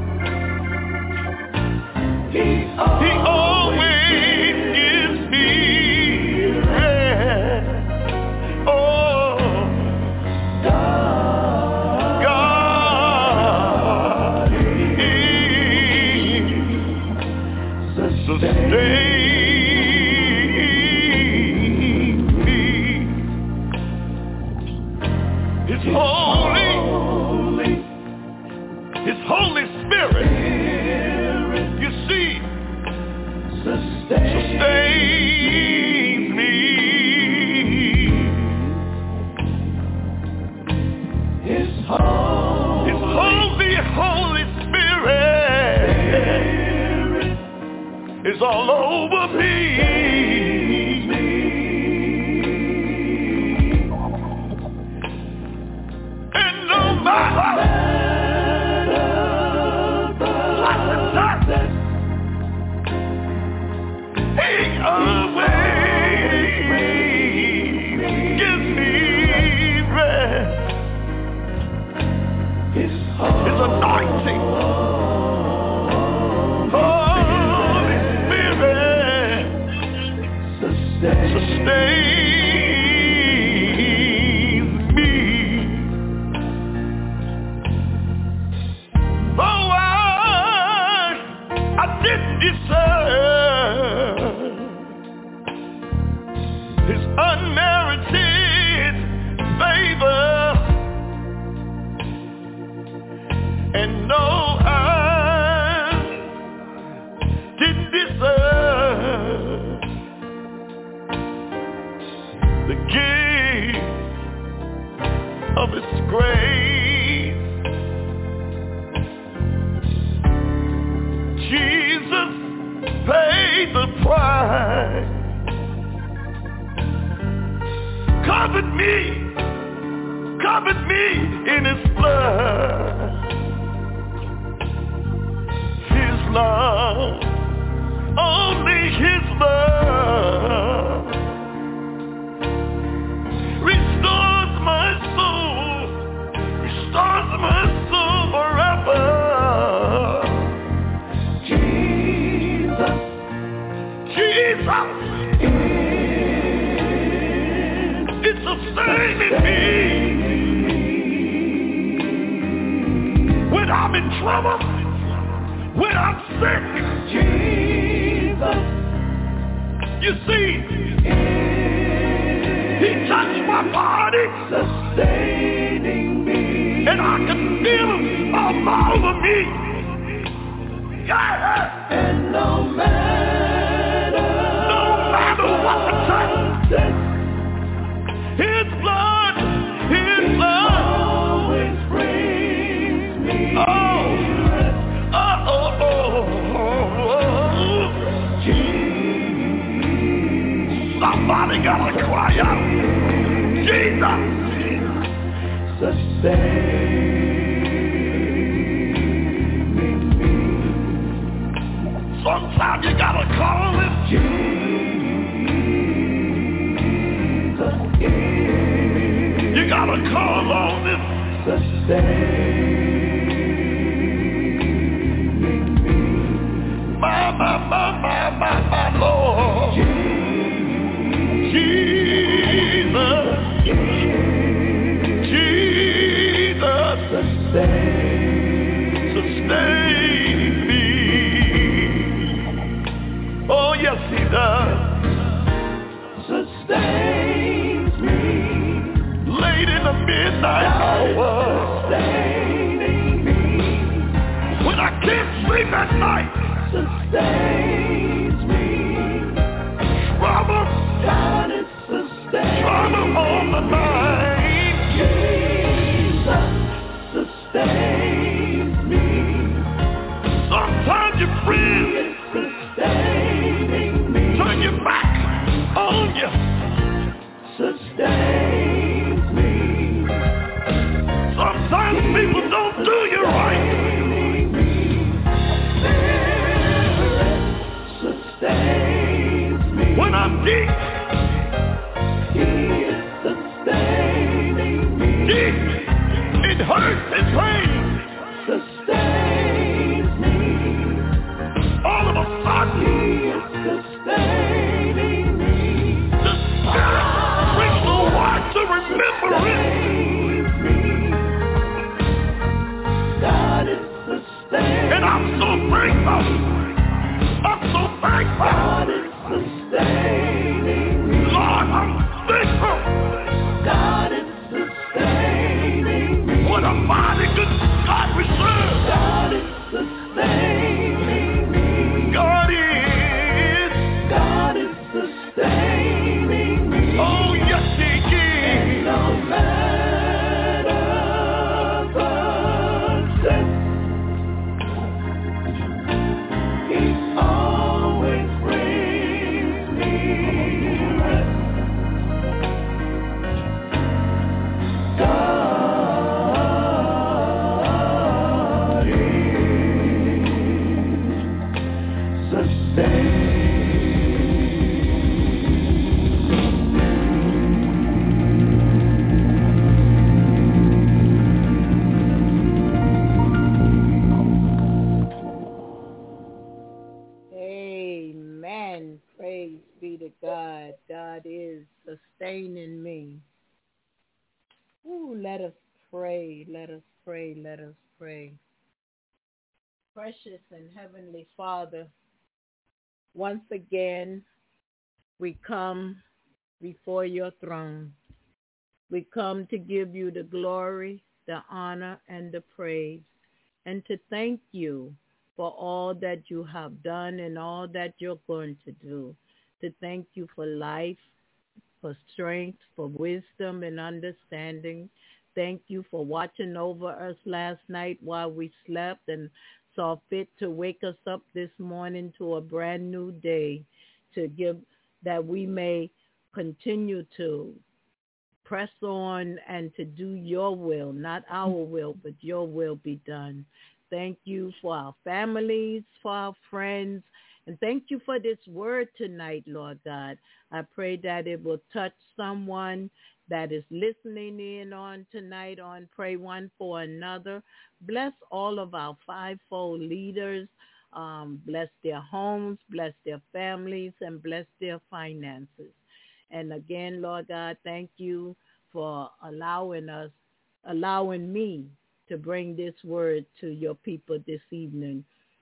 Speaker 6: he, he always gives me rest. Oh, God, God is sustaining. Holy, his Holy Spirit, you see, sustains me. is all over me. And no matter what the darkness, He always gives me rest. His anointing, Holy Spirit, sustains me. Though I, I didn't deserve His unmerited favor, and no, I didn't deserve the gift of His grace. Jesus paid the price, covered me, covered me in His blood. His love, only His love, restores my soul, restores my soul forever. Jesus, Jesus, it's sustaining me when I'm in trouble, when I'm sick. Jesus, you see, He touched my body, sustaining me, and I can feel Him all over me. Yeah. And no matter, no matter what the time, His blood, His blood always brings me. Oh, oh, oh, oh, oh. Jesus. Somebody gotta cry out. Jesus, sustaining me. Sometimes you gotta call Him. Jesus, you gotta call on Him. Sustaining me. My, my, my, my, my, my Lord. Jesus, Jesus, sustain, sustain me. Oh yes, He does. Sustains me. Late in the midnight hour, sustaining me. When I can't sleep at night, sustains me. Trouble, God is sustains. Trouble on the mind. Jesus sustains me. Sometimes your friend is sustaining me. Turn your back on you. Sustains me. Sometimes people don't do you right. Sustains me. When I'm deep, He is sustaining me. Deep, it hurts and pains. Sustains me. All of a sudden, He is sustaining me. The Spirit brings the word to remembrance. God is sustaining. And I'm so thankful. I'm so thankful. God is sustaining me. Lord, I'm thankful. God is sustaining me. What a mighty good
Speaker 2: Let us pray. Let us pray. Let us pray. Precious and Heavenly Father, once again, we come before your throne. We come to give you the glory, the honor, and the praise, and to thank you for all that you have done and all that you're going to do. To thank you for life, for strength, for wisdom and understanding. Thank you for watching over us last night while we slept and saw fit to wake us up this morning to a brand new day, to give that we may continue to press on and to do your will, not our will, but your will be done. Thank you for our families, for our friends, and thank you for this word tonight, Lord God. I pray that it will touch someone that is listening in on tonight on Pray One for Another. Bless all of our fivefold leaders. Um, bless their homes, bless their families, and bless their finances. And again, Lord God, thank you for allowing us, allowing me to bring this word to your people this evening,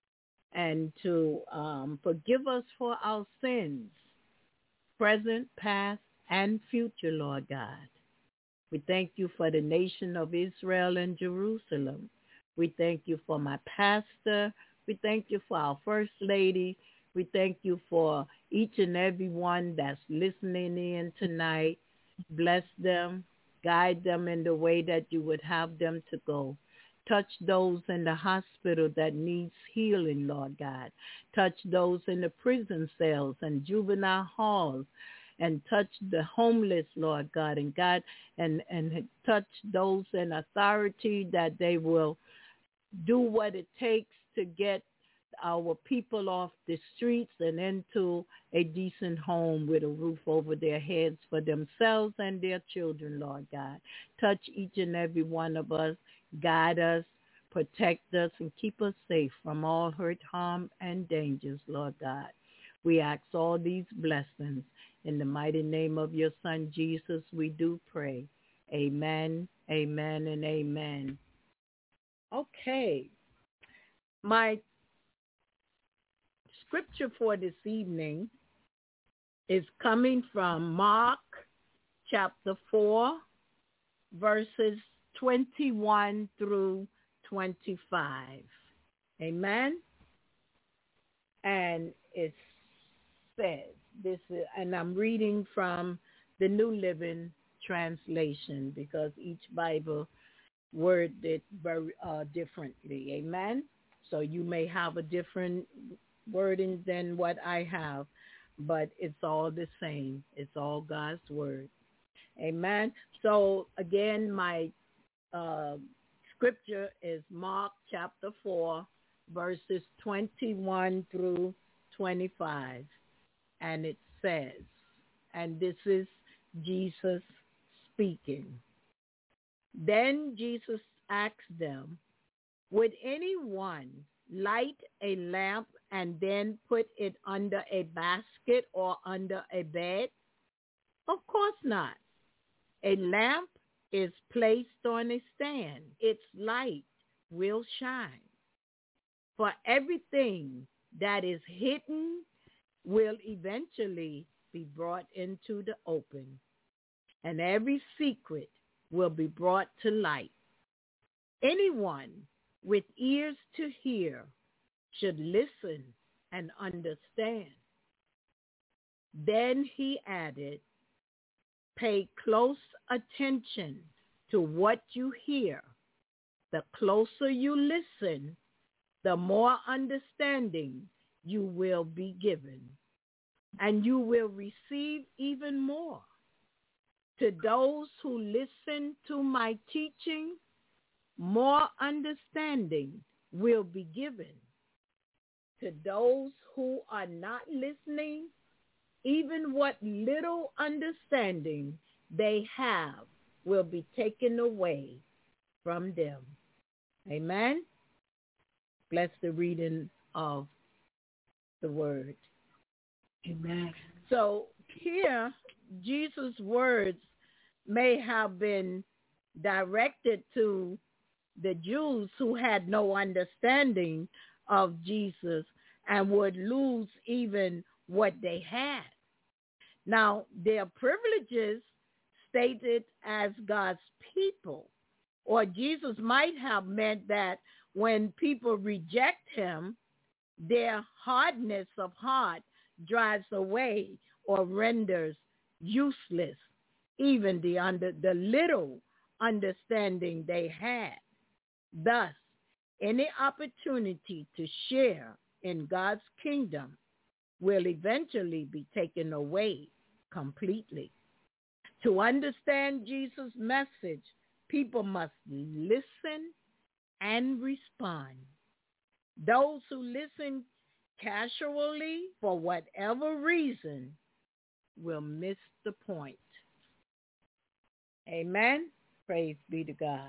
Speaker 2: and to um, forgive us for our sins, present, past, and future, Lord God. We thank you for the nation of Israel and Jerusalem. We thank you for my pastor. We thank you for our First Lady. We thank you for each and every one that's listening in tonight. Bless them, guide them in the way that you would have them to go. Touch those in the hospital that needs healing, Lord God. Touch those in the prison cells and juvenile halls, and touch the homeless, Lord God, and God, and, and touch those in authority that they will do what it takes to get our people off the streets and into a decent home with a roof over their heads for themselves and their children, Lord God. Touch each and every one of us, guide us, protect us, and keep us safe from all hurt, harm, and dangers, Lord God. We ask all these blessings. In the mighty name of your Son, Jesus, we do pray. Amen, amen, and amen. Okay. My scripture for this evening is coming from Mark chapter four, verses twenty-one through twenty-five. Amen? And it says, this is, and I'm reading from the New Living Translation because each Bible worded it very uh, differently. Amen? So you may have a different wording than what I have, but it's all the same. It's all God's word. Amen? So again, my uh, scripture is Mark chapter four, verses twenty-one through twenty-five. And it says, and this is Jesus speaking. Then Jesus asked them, would anyone light a lamp and then put it under a basket or under a bed? Of course not. A lamp is placed on a stand. Its light will shine. For everything that is hidden will eventually be brought into the open, and every secret will be brought to light. Anyone with ears to hear should listen and understand. Then he added, pay close attention to what you hear. The closer you listen, the more understanding you will be given, and you will receive even more. To those who listen to my teaching, more understanding will be given. To those who are not listening, even what little understanding they have will be taken away from them. Amen? Bless the reading of the word.
Speaker 8: Amen.
Speaker 2: So here, Jesus' words may have been directed to the Jews who had no understanding of Jesus and would lose even what they had. Now, their privileges stated as God's people, or Jesus might have meant that when people reject him, their hardness of heart drives away or renders useless even the under the little understanding they had. Thus, any opportunity to share in God's kingdom will eventually be taken away completely. To understand Jesus' message, people must listen and respond. Those who listen casually for whatever reason will miss the point. Amen. Praise be to God.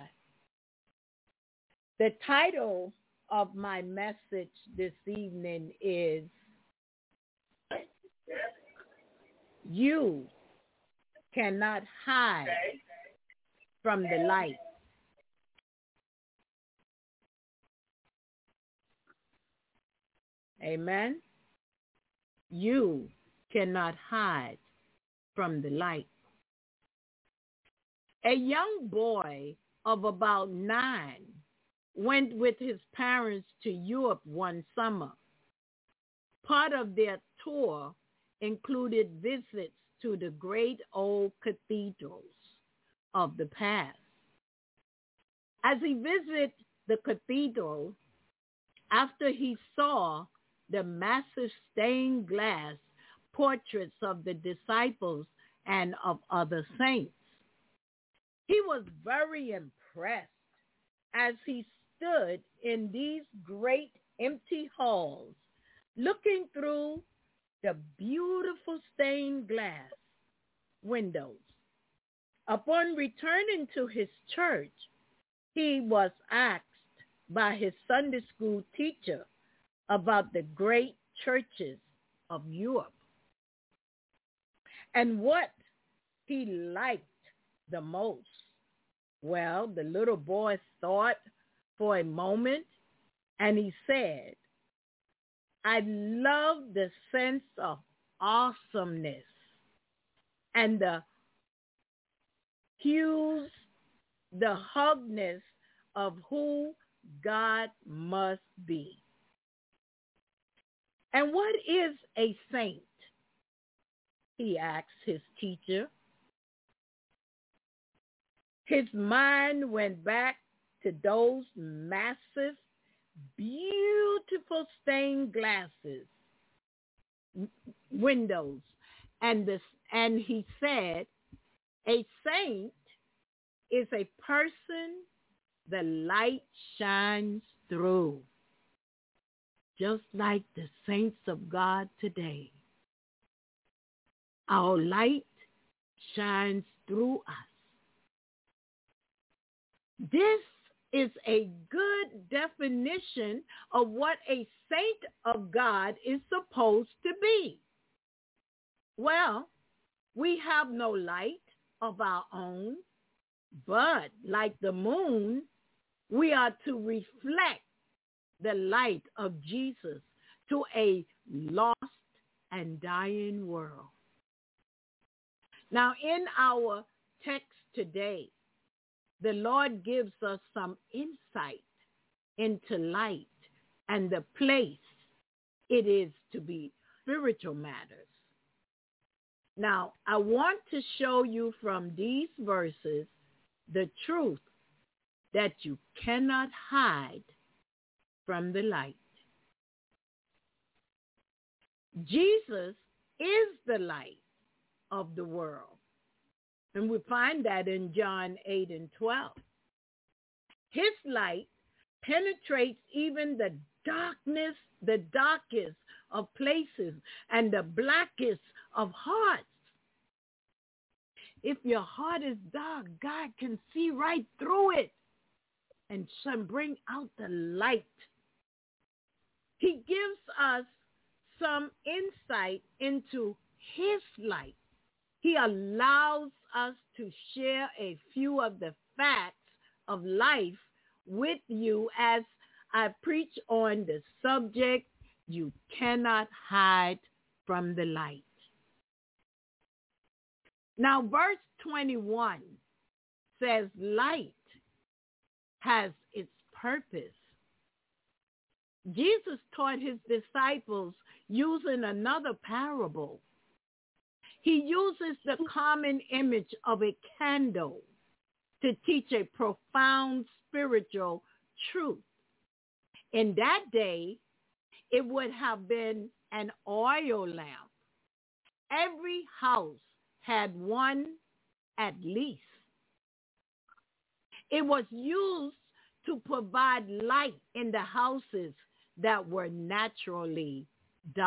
Speaker 2: The title of my message this evening is You Cannot Hide from the Light. Amen. You cannot hide from the light. A young boy of about nine went with his parents to Europe one summer. Part of their tour included visits to the great old cathedrals of the past. As he visited the cathedral, after he saw the massive stained glass portraits of the disciples and of other saints, he was very impressed as he stood in these great empty halls, looking through the beautiful stained glass windows. Upon returning to his church, he was asked by his Sunday school teacher about the great churches of Europe and what he liked the most. Well, the little boy thought for a moment and he said, I love the sense of awesomeness and the hues, the hugness of who God must be. And what is a saint? He asked his teacher. His mind went back to those massive, beautiful stained glasses, windows, and this, and he said, a saint is a person the light shines through, just like the saints of God today. Our light shines through us. This is a good definition of what a saint of God is supposed to be. Well, we have no light of our own, but like the moon, we are to reflect the light of Jesus to a lost and dying world. Now, in our text today, the Lord gives us some insight into light and the place it is to be spiritual matters. Now, I want to show you from these verses the truth that you cannot hide from the light. Jesus is the light of the world. And we find that in John eight and twelve. His light penetrates even the darkness, the darkest of places and the blackest of hearts. If your heart is dark, God can see right through it and bring out the light. He gives us some insight into his light. He allows us to share a few of the facts of life with you as I preach on the subject, you cannot hide from the light. Now, verse twenty-one says light has its purpose. Jesus taught his disciples using another parable. He uses the common image of a candle to teach a profound spiritual truth. In that day, it would have been an oil lamp. Every house had one at least. It was used to provide light in the houses that were naturally dark.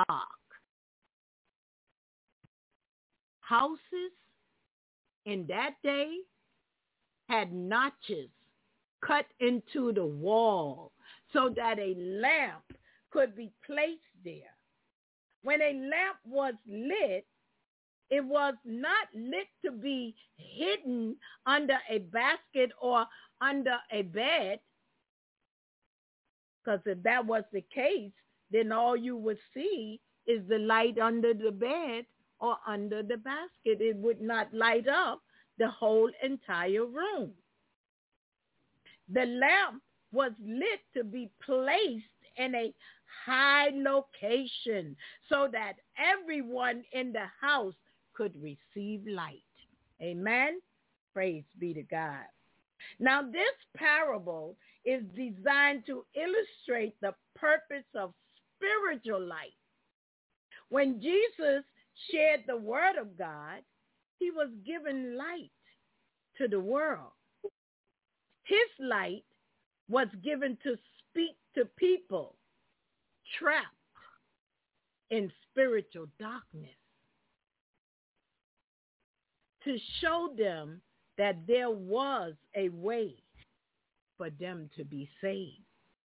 Speaker 2: Houses in that day had notches cut into the wall so that a lamp could be placed there. When a lamp was lit, it was not lit to be hidden under a basket or under a bed, because if that was the case, then all you would see is the light under the bed or under the basket. It would not light up the whole entire room. The lamp was lit to be placed in a high location so that everyone in the house could receive light. Amen? Praise be to God. Now, this parable is designed to illustrate the purpose of spiritual light. When Jesus shared the word of God, he was given light to the world. His light was given to speak to people trapped in spiritual darkness, to show them that there was a way for them to be saved.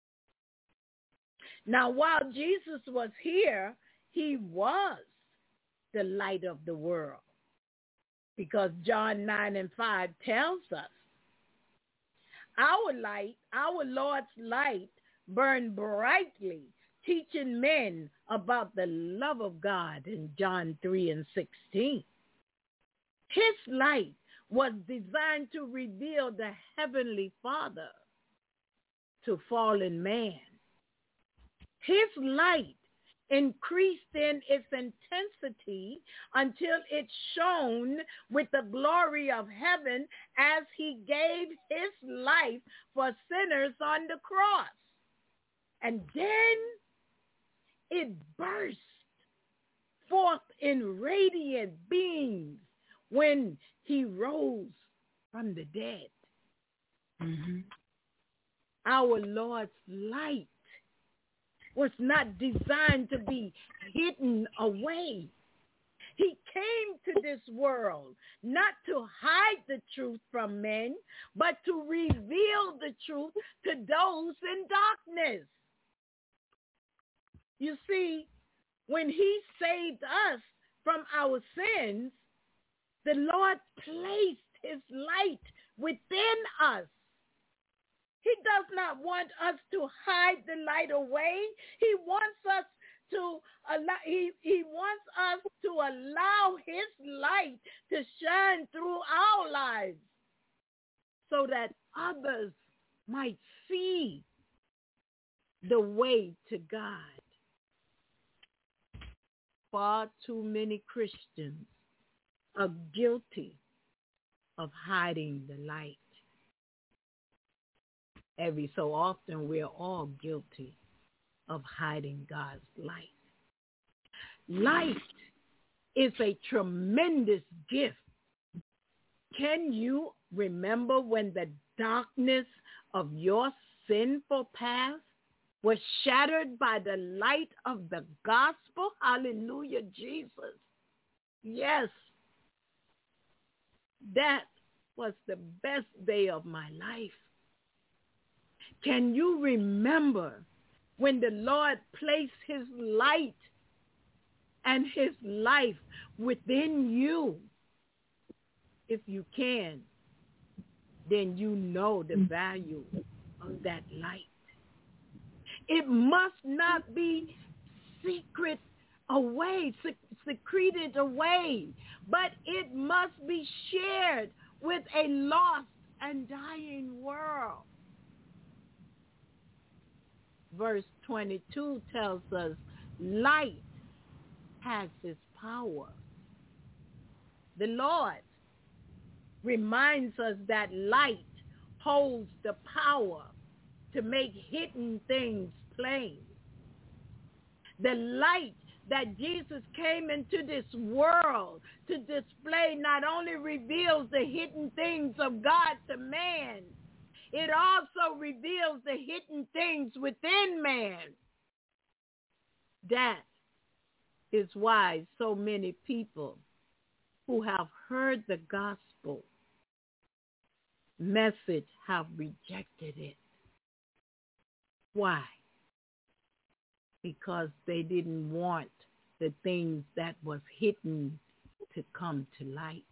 Speaker 2: Now, while Jesus was here, he was the light of the world, because John nine and five tells us, our light, our Lord's light, burned brightly, teaching men about the love of God in John three and sixteen. His light was designed to reveal the Heavenly Father to fallen man. His light increased in its intensity until it shone with the glory of heaven as he gave his life for sinners on the cross. And then it burst forth in radiant beams when he rose from the dead. Mm-hmm. Our Lord's light was not designed to be hidden away. He came to this world not to hide the truth from men, but to reveal the truth to those in darkness. You see, when he saved us from our sins, the Lord placed his light within us. He does not want us to hide the light away. He wants us to allow, he, he wants us to allow his light to shine through our lives so that others might see the way to God. Far too many Christians are guilty of hiding the light. Every so often, we're all guilty of hiding God's light. Light is a tremendous gift. Can you remember when the darkness of your sinful past was shattered by the light of the gospel? Hallelujah, Jesus. Yes, that was the best day of my life. Can you remember when the Lord placed his light and his life within you? If you can, then you know the value of that light. It must not be secret away, sec- secreted away, but it must be shared with a lost and dying world. Verse twenty-two tells us light has its power. The Lord reminds us that light holds the power to make hidden things plain. The light that Jesus came into this world to display not only reveals the hidden things of God to man, it also reveals the hidden things within man. That is why so many people who have heard the gospel message have rejected it. Why? Because they didn't want the things that was hidden to come to light.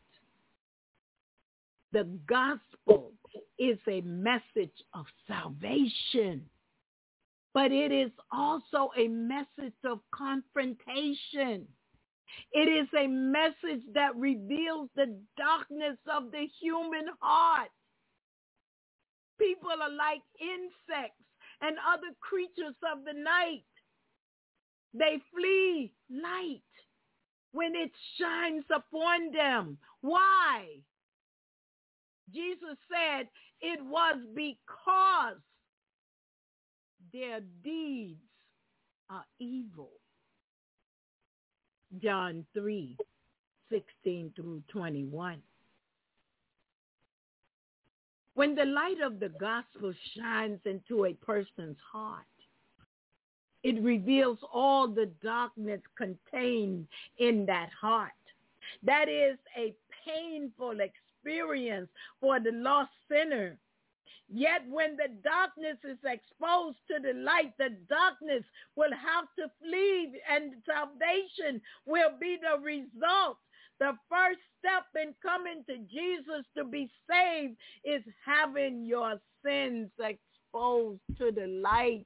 Speaker 2: The gospel is a message of salvation, but it is also a message of confrontation. It is a message that reveals the darkness of the human heart. People are like insects and other creatures of the night. They flee light when it shines upon them. Why? Jesus said it was because their deeds are evil. John three, sixteen through twenty-one. When the light of the gospel shines into a person's heart, it reveals all the darkness contained in that heart. That is a painful experience for the lost sinner. Yet when the darkness is exposed to the light, the darkness will have to flee and salvation will be the result. The first step in coming to Jesus to be saved is having your sins exposed to the light.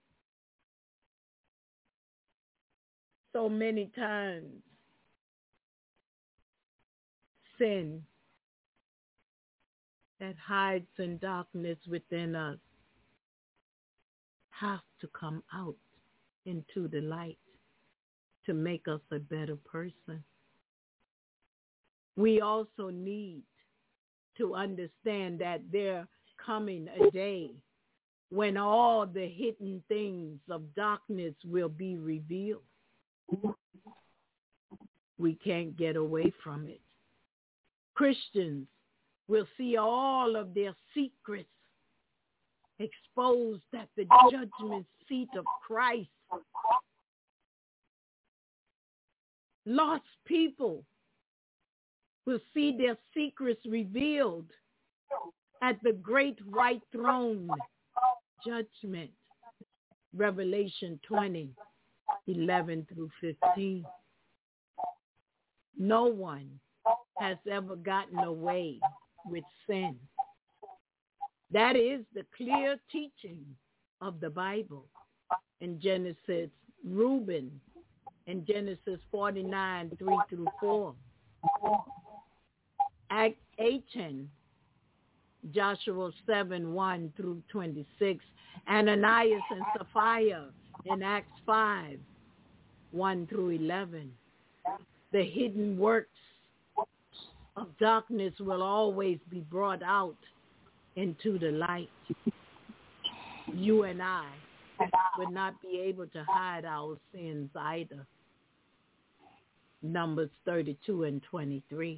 Speaker 2: So many times, sin that hides in darkness within us has to come out into the light to make us a better person. We also need to understand that there coming a day when all the hidden things of darkness will be revealed. We can't get away from it. Christians will see all of their secrets exposed at the judgment seat of Christ. Lost people will see their secrets revealed at the great white throne judgment. Revelation twenty, eleven through fifteen. No one has ever gotten away with sin. That is the clear teaching of the Bible. In Genesis, Reuben, in Genesis forty-nine, three through four. Act Achan, Joshua seven, one through twenty-six. Ananias and Sapphira in Acts five, one through eleven. The hidden works of darkness will always be brought out into the light. You and I would not be able to hide our sins either. Numbers thirty-two and twenty-three.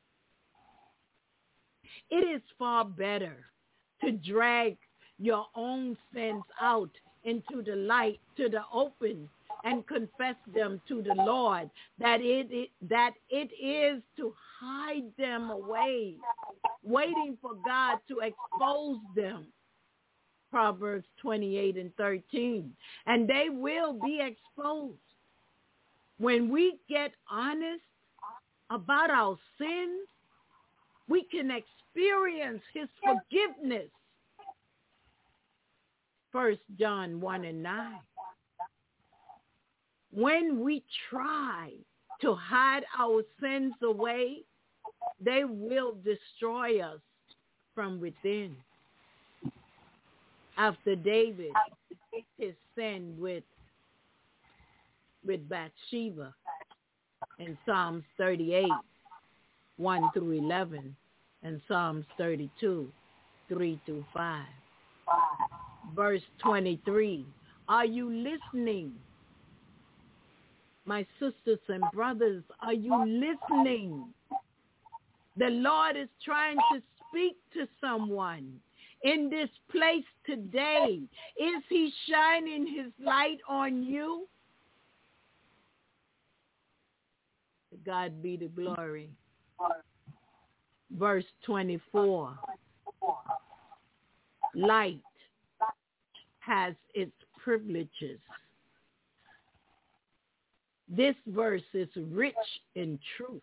Speaker 2: It is far better to drag your own sins out into the light, to the open, and confess them to the Lord, that it, it that it is to hide them away, waiting for God to expose them. Proverbs twenty-eight and thirteen. And they will be exposed. When we get honest about our sins, we can expose experience his forgiveness. First John one and nine. When we try to hide our sins away, they will destroy us from within. After David, his sin with, with Bathsheba in Psalms thirty-eight, one through eleven, and Psalms thirty-two, three through five. Verse twenty-three, are you listening? My sisters and brothers, are you listening? The Lord is trying to speak to someone in this place today. Is he shining his light on you? To God be the glory. Verse twenty-four. Light has its privileges. This verse is rich in truth.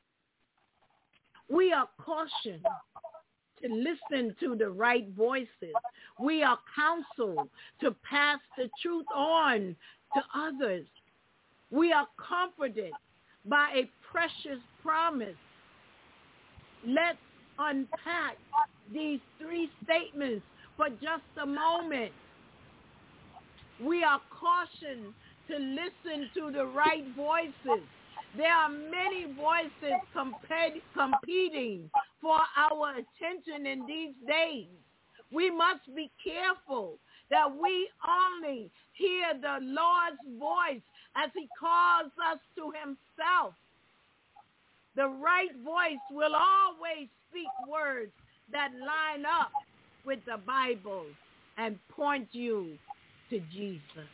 Speaker 2: We are cautioned to listen to the right voices. We are counseled to pass the truth on to others. We are comforted by a precious promise. Let's unpack these three statements for just a moment. We are cautioned to listen to the right voices. There are many voices comp- competing for our attention in these days. We must be careful that we only hear the Lord's voice as he calls us to himself. The right voice will always speak words that line up with the Bible and point you to Jesus.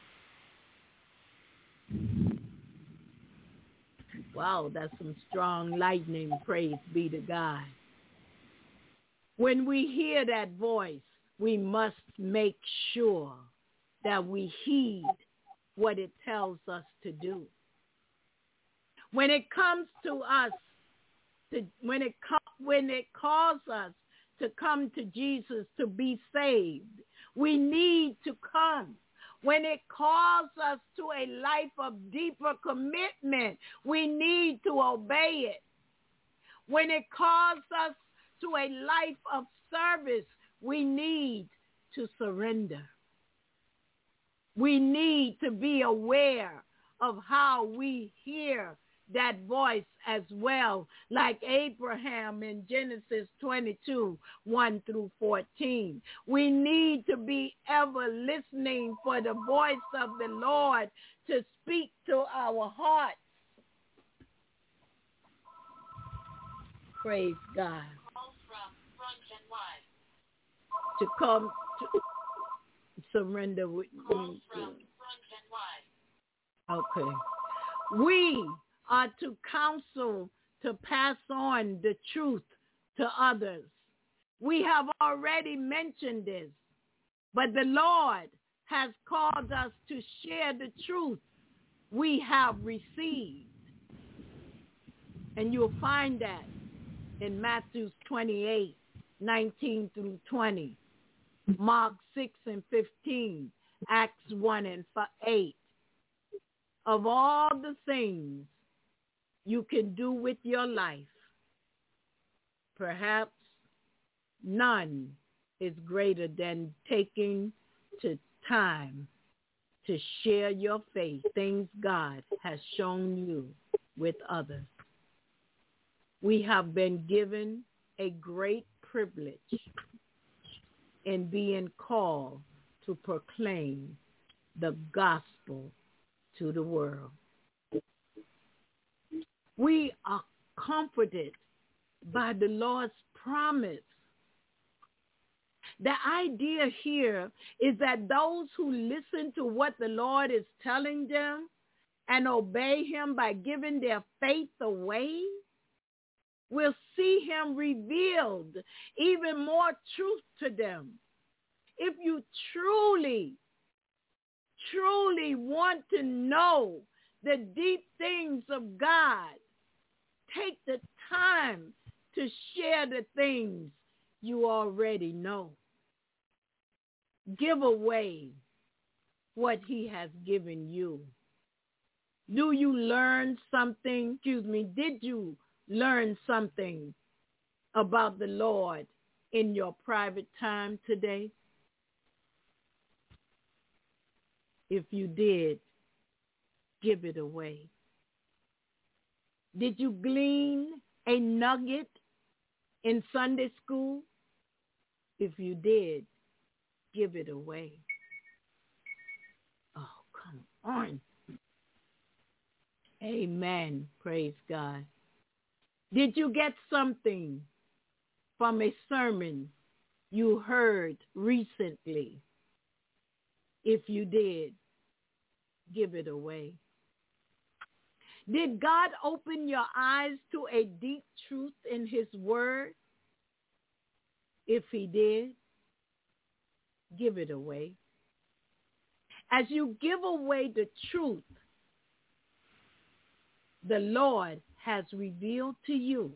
Speaker 2: Wow, that's some strong lightning. Praise be to God. When we hear that voice, we must make sure that we heed what it tells us to do. When it comes to us, to, when it co- when it calls us to come to Jesus to be saved, we need to come. When it calls us to a life of deeper commitment, we need to obey it. When it calls us to a life of service, we need to surrender. We need to be aware of how we hear that voice as well, like Abraham in Genesis twenty-two, one through fourteen. We need to be ever listening for the voice of the Lord to speak to our hearts. Praise God. To come to surrender with me. Okay. We are to counsel to pass on the truth to others. We have already mentioned this, but the Lord has called us to share the truth we have received. And you'll find that in Matthew twenty-eight, nineteen through twenty, Mark six and fifteen, Acts one and eight. Of all the things you can do with your life, perhaps none is greater than taking to time to share your faith, things God has shown you, with others. We have been given a great privilege in being called to proclaim the gospel to the world. We are comforted by the Lord's promise. The idea here is that those who listen to what the Lord is telling them and obey him by giving their faith away will see him revealed even more truth to them. If you truly, truly want to know the deep things of God, take the time to share the things you already know. Give away what he has given you. Do you learn something? Excuse me. Did you learn something about the Lord in your private time today? If you did, give it away. Did you glean a nugget in Sunday school? If you did, give it away. Oh, come on. Amen. Praise God. Did you get something from a sermon you heard recently? If you did, give it away. Did God open your eyes to a deep truth in his word? If he did, give it away. As you give away the truth the Lord has revealed to you,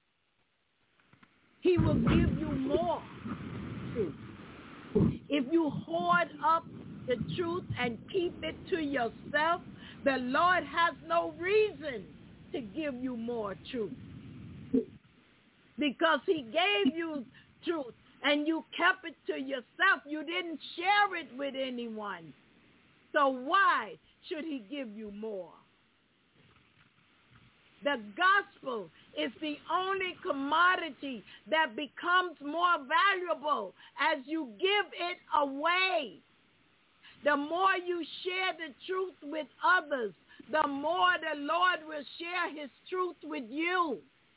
Speaker 2: he will give you more truth. If you hoard up the truth and keep it to yourself, the Lord has no reason to give you more truth. Because he gave you truth and you kept it to yourself. You didn't share it with anyone. So why should he give you more? The gospel is the only commodity that becomes more valuable as you give it away. The more you share the truth with others, the more the Lord will share his truth with you.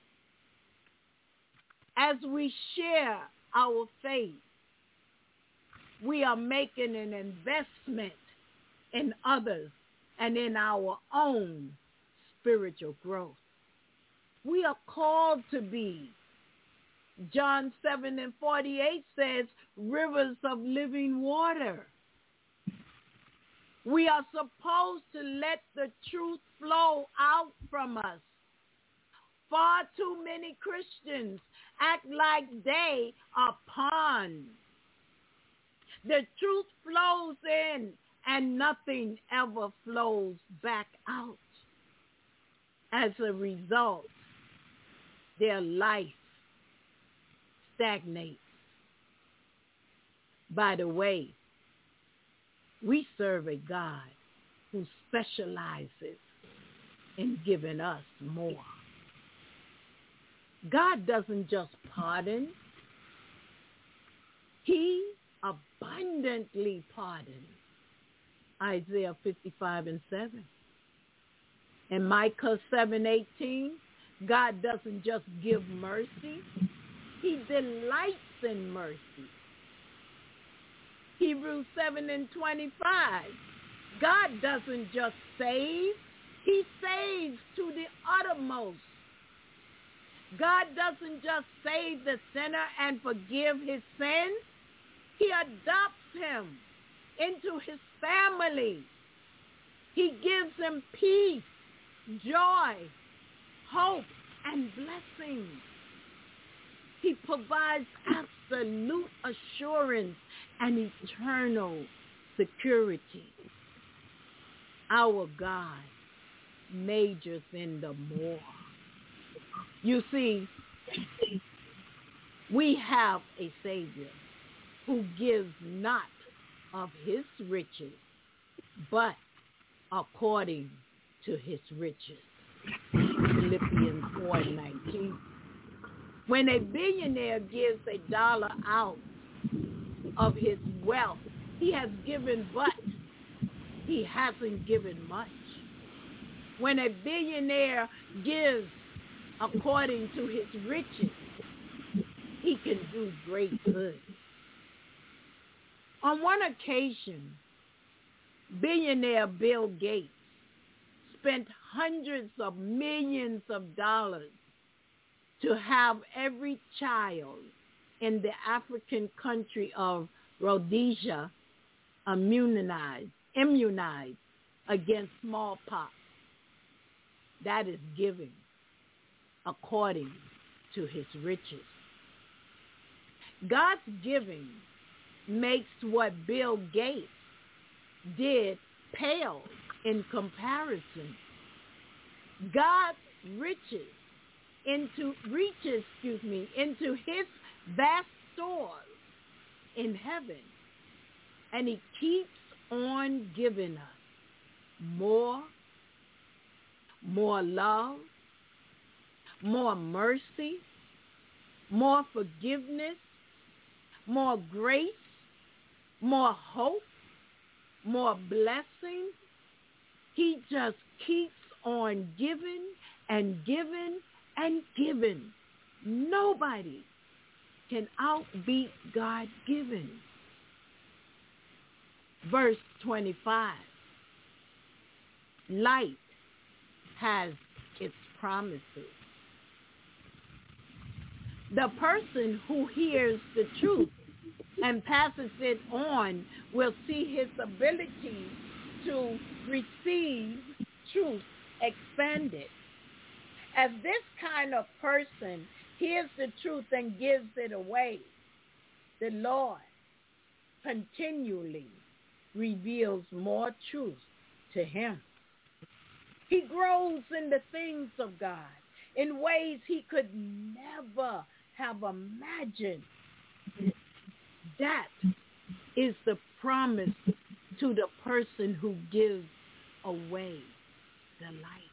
Speaker 2: As we share our faith, we are making an investment in others and in our own spiritual growth. We are called to be. John seven and forty-eight says, rivers of living water. We are supposed to let the truth flow out from us. Far too many Christians act like they are ponds. The truth flows in and nothing ever flows back out. As a result, their life stagnates. By the way, we serve a God who specializes in giving us more. God doesn't just pardon. He abundantly pardons. Isaiah fifty-five and seven. And Micah seven eighteen, God doesn't just give mercy. He delights in mercy. Hebrews seven and twenty-five, God doesn't just save. He saves to the uttermost. God doesn't just save the sinner and forgive his sins. He adopts him into his family. He gives him peace, joy, hope, and blessings. He provides absolute assurance and eternal security. Our God majors in the more. You see, we have a Savior who gives not of his riches, but according to his riches. Philippians four nineteen. When a billionaire gives a dollar out of his wealth, he has given, but he hasn't given much. When a billionaire gives according to his riches, he can do great good. On one occasion, billionaire Bill Gates spent hundreds of millions of dollars to have every child in the African country of Rhodesia immunized, immunized against smallpox. That is giving according to his riches. God's giving makes what Bill Gates did pale in comparison. God's riches into reaches, excuse me, into his vast stores in heaven, and he keeps on giving us more, more love, more mercy, more forgiveness, more grace, more hope, more blessing. He just keeps on giving and giving and giving. Nobody can outbeat God giving. Verse twenty-five. Light has its promises. The person who hears the truth and passes it on will see his ability to receive truth expanded. As this kind of person hears the truth and gives it away, the Lord continually reveals more truth to him. He grows in the things of God in ways he could never have imagined. That is the promise to the person who gives away the light.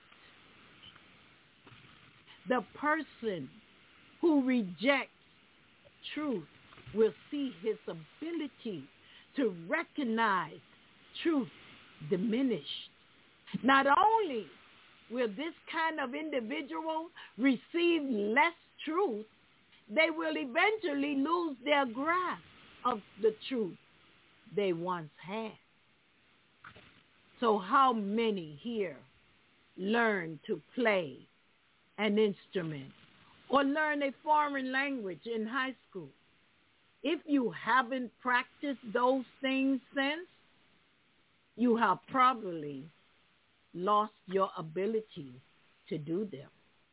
Speaker 2: The person who rejects truth will see his ability to recognize truth diminished. Not only will this kind of individual receive less truth, they will eventually lose their grasp of the truth they once had. So how many here learn to play an instrument or learn a foreign language in high school? If you haven't practiced those things since, you have probably lost your ability to do them.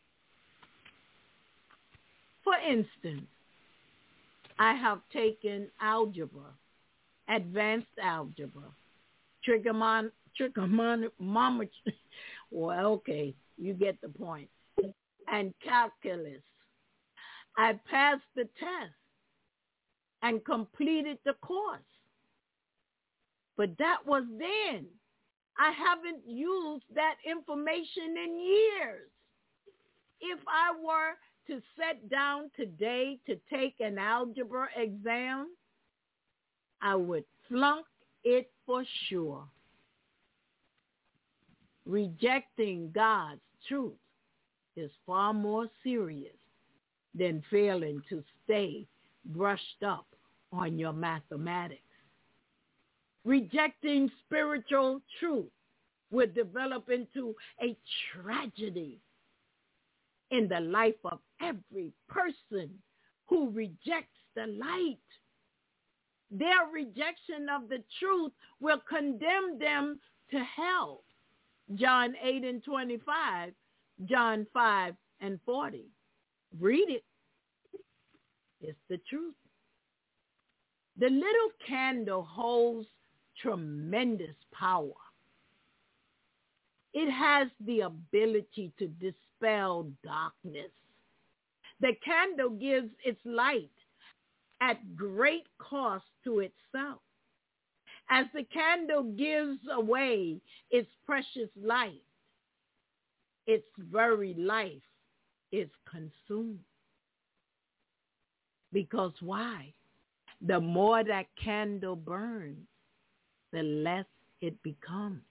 Speaker 2: For instance, I have taken algebra, advanced algebra, trigonometry, trigonometry, well, okay, you get the point, and calculus. I passed the test and completed the course. But that was then. I haven't used that information in years. If I were to sit down today to take an algebra exam, I would flunk it for sure. Rejecting God's truth is far more serious than failing to stay brushed up on your mathematics. Rejecting spiritual truth would develop into a tragedy in the life of every person who rejects the light. Their rejection of the truth will condemn them to hell. John eight and twenty-five, John five and forty. Read it. It's the truth. The little candle holds tremendous power. It has the ability to dispel darkness. The candle gives its light at great cost to itself. As the candle gives away its precious light, its very life is consumed. Because why? The more that candle burns, the less it becomes.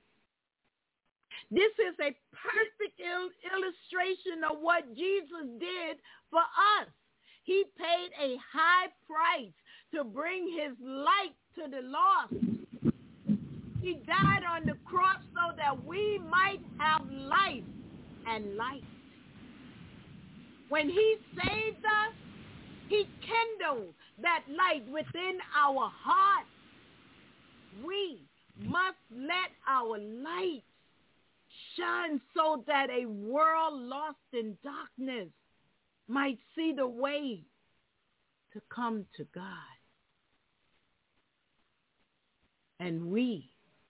Speaker 2: This is a perfect il- illustration of what Jesus did for us. He paid a high price to bring his light to the lost. He died on the cross so that we might have life and light. When he saved us, he kindled that light within our hearts. We must let our light shine so that a world lost in darkness might see the way to come to God. And we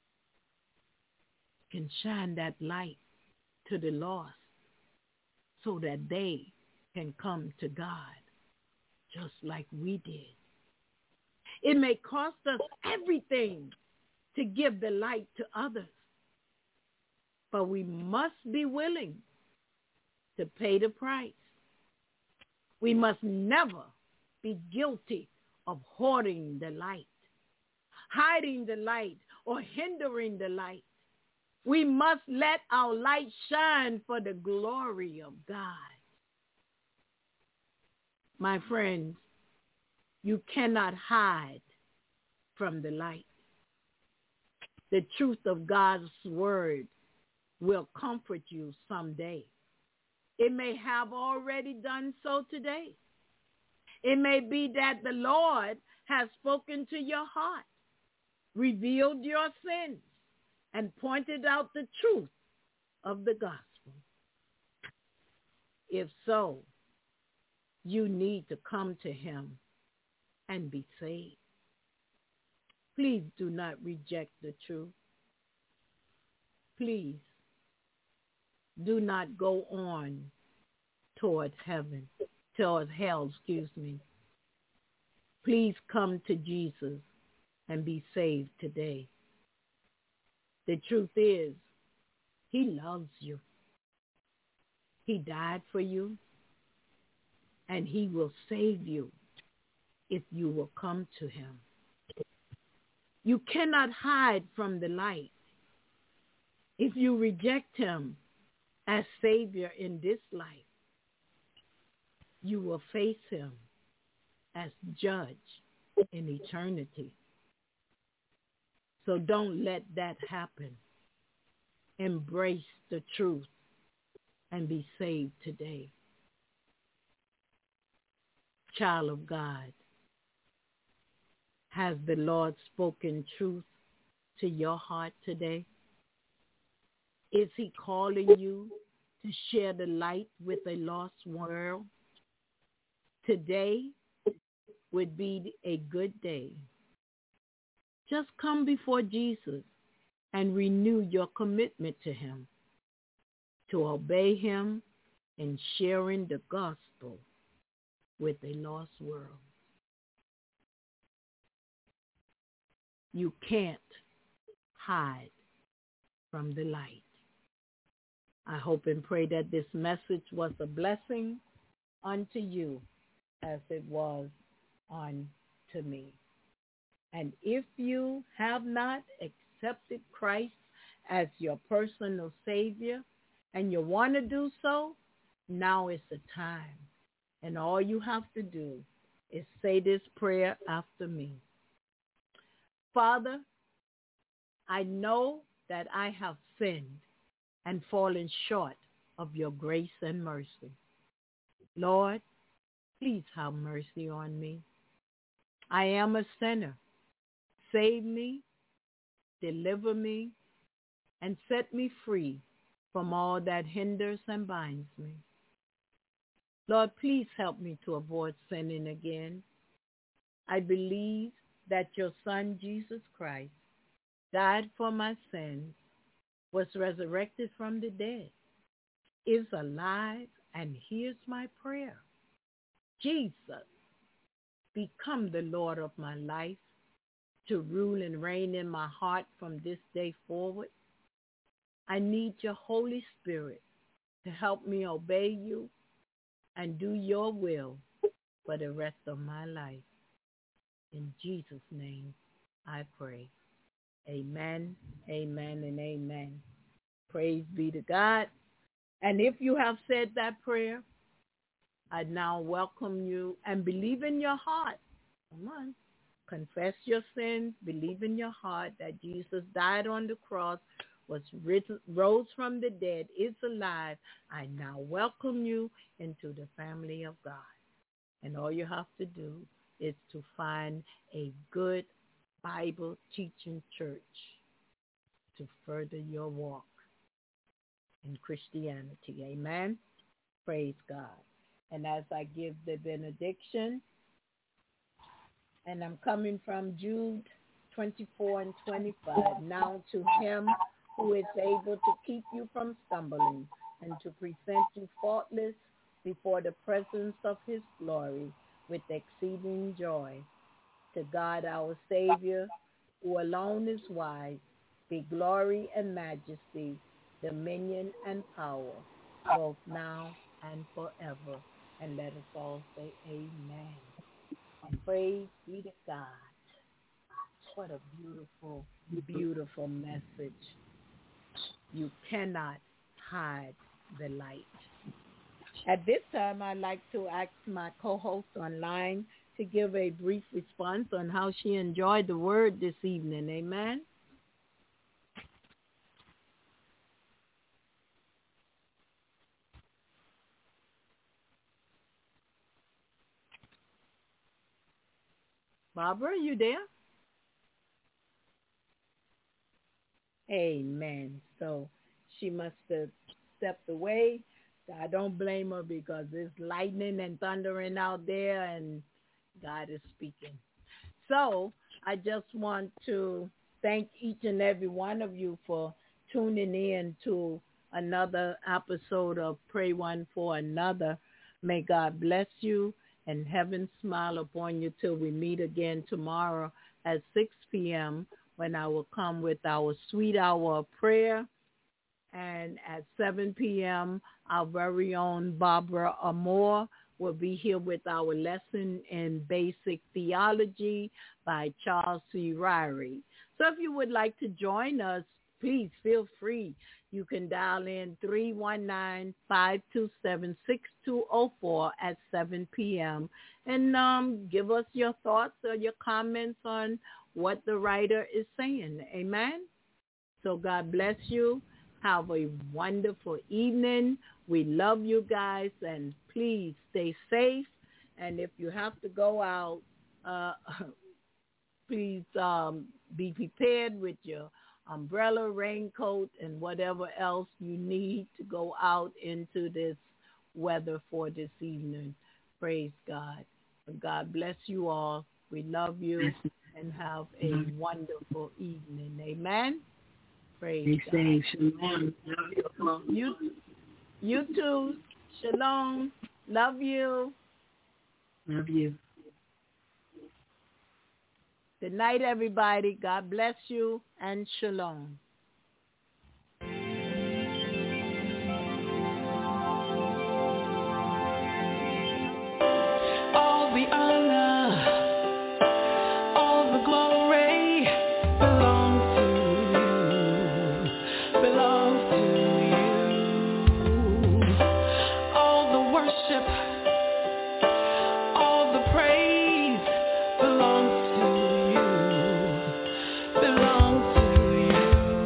Speaker 2: can shine that light to the lost so that they can come to God just like we did. It may cost us everything to give the light to others, but we must be willing to pay the price. We must never be guilty of hoarding the light, hiding the light, or hindering the light. We must let our light shine for the glory of God. My friends, you cannot hide from the light. The truth of God's word will comfort you someday. It may have already done so today. It may be that the Lord has spoken to your heart, revealed your sins, and pointed out the truth of the gospel. If so, you need to come to him and be saved. Please do not reject the truth. Please do not go on towards heaven, towards hell, excuse me. Please come to Jesus and be saved today. The truth is, he loves you. He died for you, and he will save you if you will come to him. You cannot hide from the light. If you reject him as Savior in this life, you will face him as judge in eternity. So don't let that happen. Embrace the truth and be saved today. Child of God, has the Lord spoken truth to your heart today? Is he calling you to share the light with a lost world? Today would be a good day. Just come before Jesus and renew your commitment to him, to obey him in sharing the gospel with a lost world. You can't hide from the light. I hope and pray that this message was a blessing unto you as it was unto me. And if you have not accepted Christ as your personal Savior and you want to do so, now is the time. And all you have to do is say this prayer after me. Father, I know that I have sinned and fallen short of your grace and mercy. Lord, please have mercy on me. I am a sinner. Save me, deliver me, and set me free from all that hinders and binds me. Lord, please help me to avoid sinning again. I believe that your Son, Jesus Christ, died for my sins, was resurrected from the dead, is alive, and hears my prayer. Jesus, become the Lord of my life, to rule and reign in my heart from this day forward. I need your Holy Spirit to help me obey you and do your will for the rest of my life. In Jesus' name, I pray. Amen, amen, and amen. Praise be to God. And if you have said that prayer, I now welcome you and believe in your heart. Come on. Confess your sins. Believe in your heart that Jesus died on the cross, was risen, rose from the dead, is alive. I now welcome you into the family of God. And all you have to do is to find a good Bible teaching church to further your walk in Christianity. Amen. Praise God. And as I give the benediction, and I'm coming from Jude twenty-four and twenty-five. Now to him who is able to keep you from stumbling and to present you faultless before the presence of his glory with exceeding joy. To God our Savior, who alone is wise, be glory and majesty, dominion and power, both now and forever. And let us all say amen. And praise be to God. What a beautiful, beautiful message. You cannot hide the light. At this time, I'd like to ask my co-host online to give a brief response on how she enjoyed the word this evening. Amen. Barbara, are you there? Amen. So she must have stepped away. I don't blame her because there's lightning and thundering out there and God is speaking. So I just want to thank each and every one of you for tuning in to another episode of Pray One for Another. May God bless you and heaven smile upon you till we meet again tomorrow at six p.m. when I will come with our sweet hour of prayer. And at seven p.m., our very own Barbara Amore will be here with our lesson in basic theology by Charles C. Ryrie. So if you would like to join us, please feel free. You can dial in three one nine, five two seven, six two zero four at seven p.m. and um, give us your thoughts or your comments on what the writer is saying. Amen? So God bless you. Have a wonderful evening. We love you guys, and please stay safe. And if you have to go out, uh, please um, be prepared with your umbrella, raincoat, and whatever else you need to go out into this weather for this evening. Praise God. God bless you all. We love you, and have a wonderful evening. Amen. Praise
Speaker 8: Be
Speaker 2: God.
Speaker 8: safe. Shalom. Love you.
Speaker 2: You, you too. Shalom. Love you.
Speaker 8: Love you.
Speaker 2: Good night, everybody. God bless you, and shalom.
Speaker 9: All the honor, all the glory belongs to you, belongs to you. All the worship, all the praise belongs to you, belongs to you.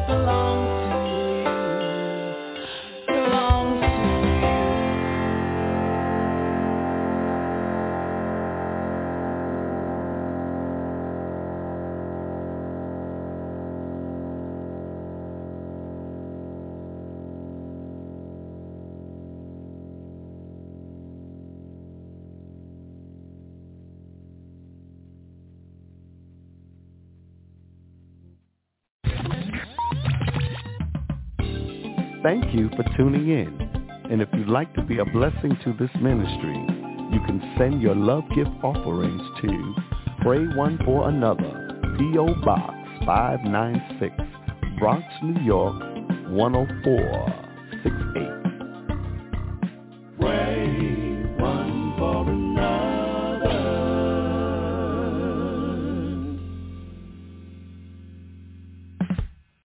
Speaker 9: belongs to you, belongs to
Speaker 10: Thank you for tuning in. And if you'd like to be a blessing to this ministry, you can send your love gift offerings to Pray One for Another, P O. Box five nine six, Bronx, New York, one oh four six eight. Pray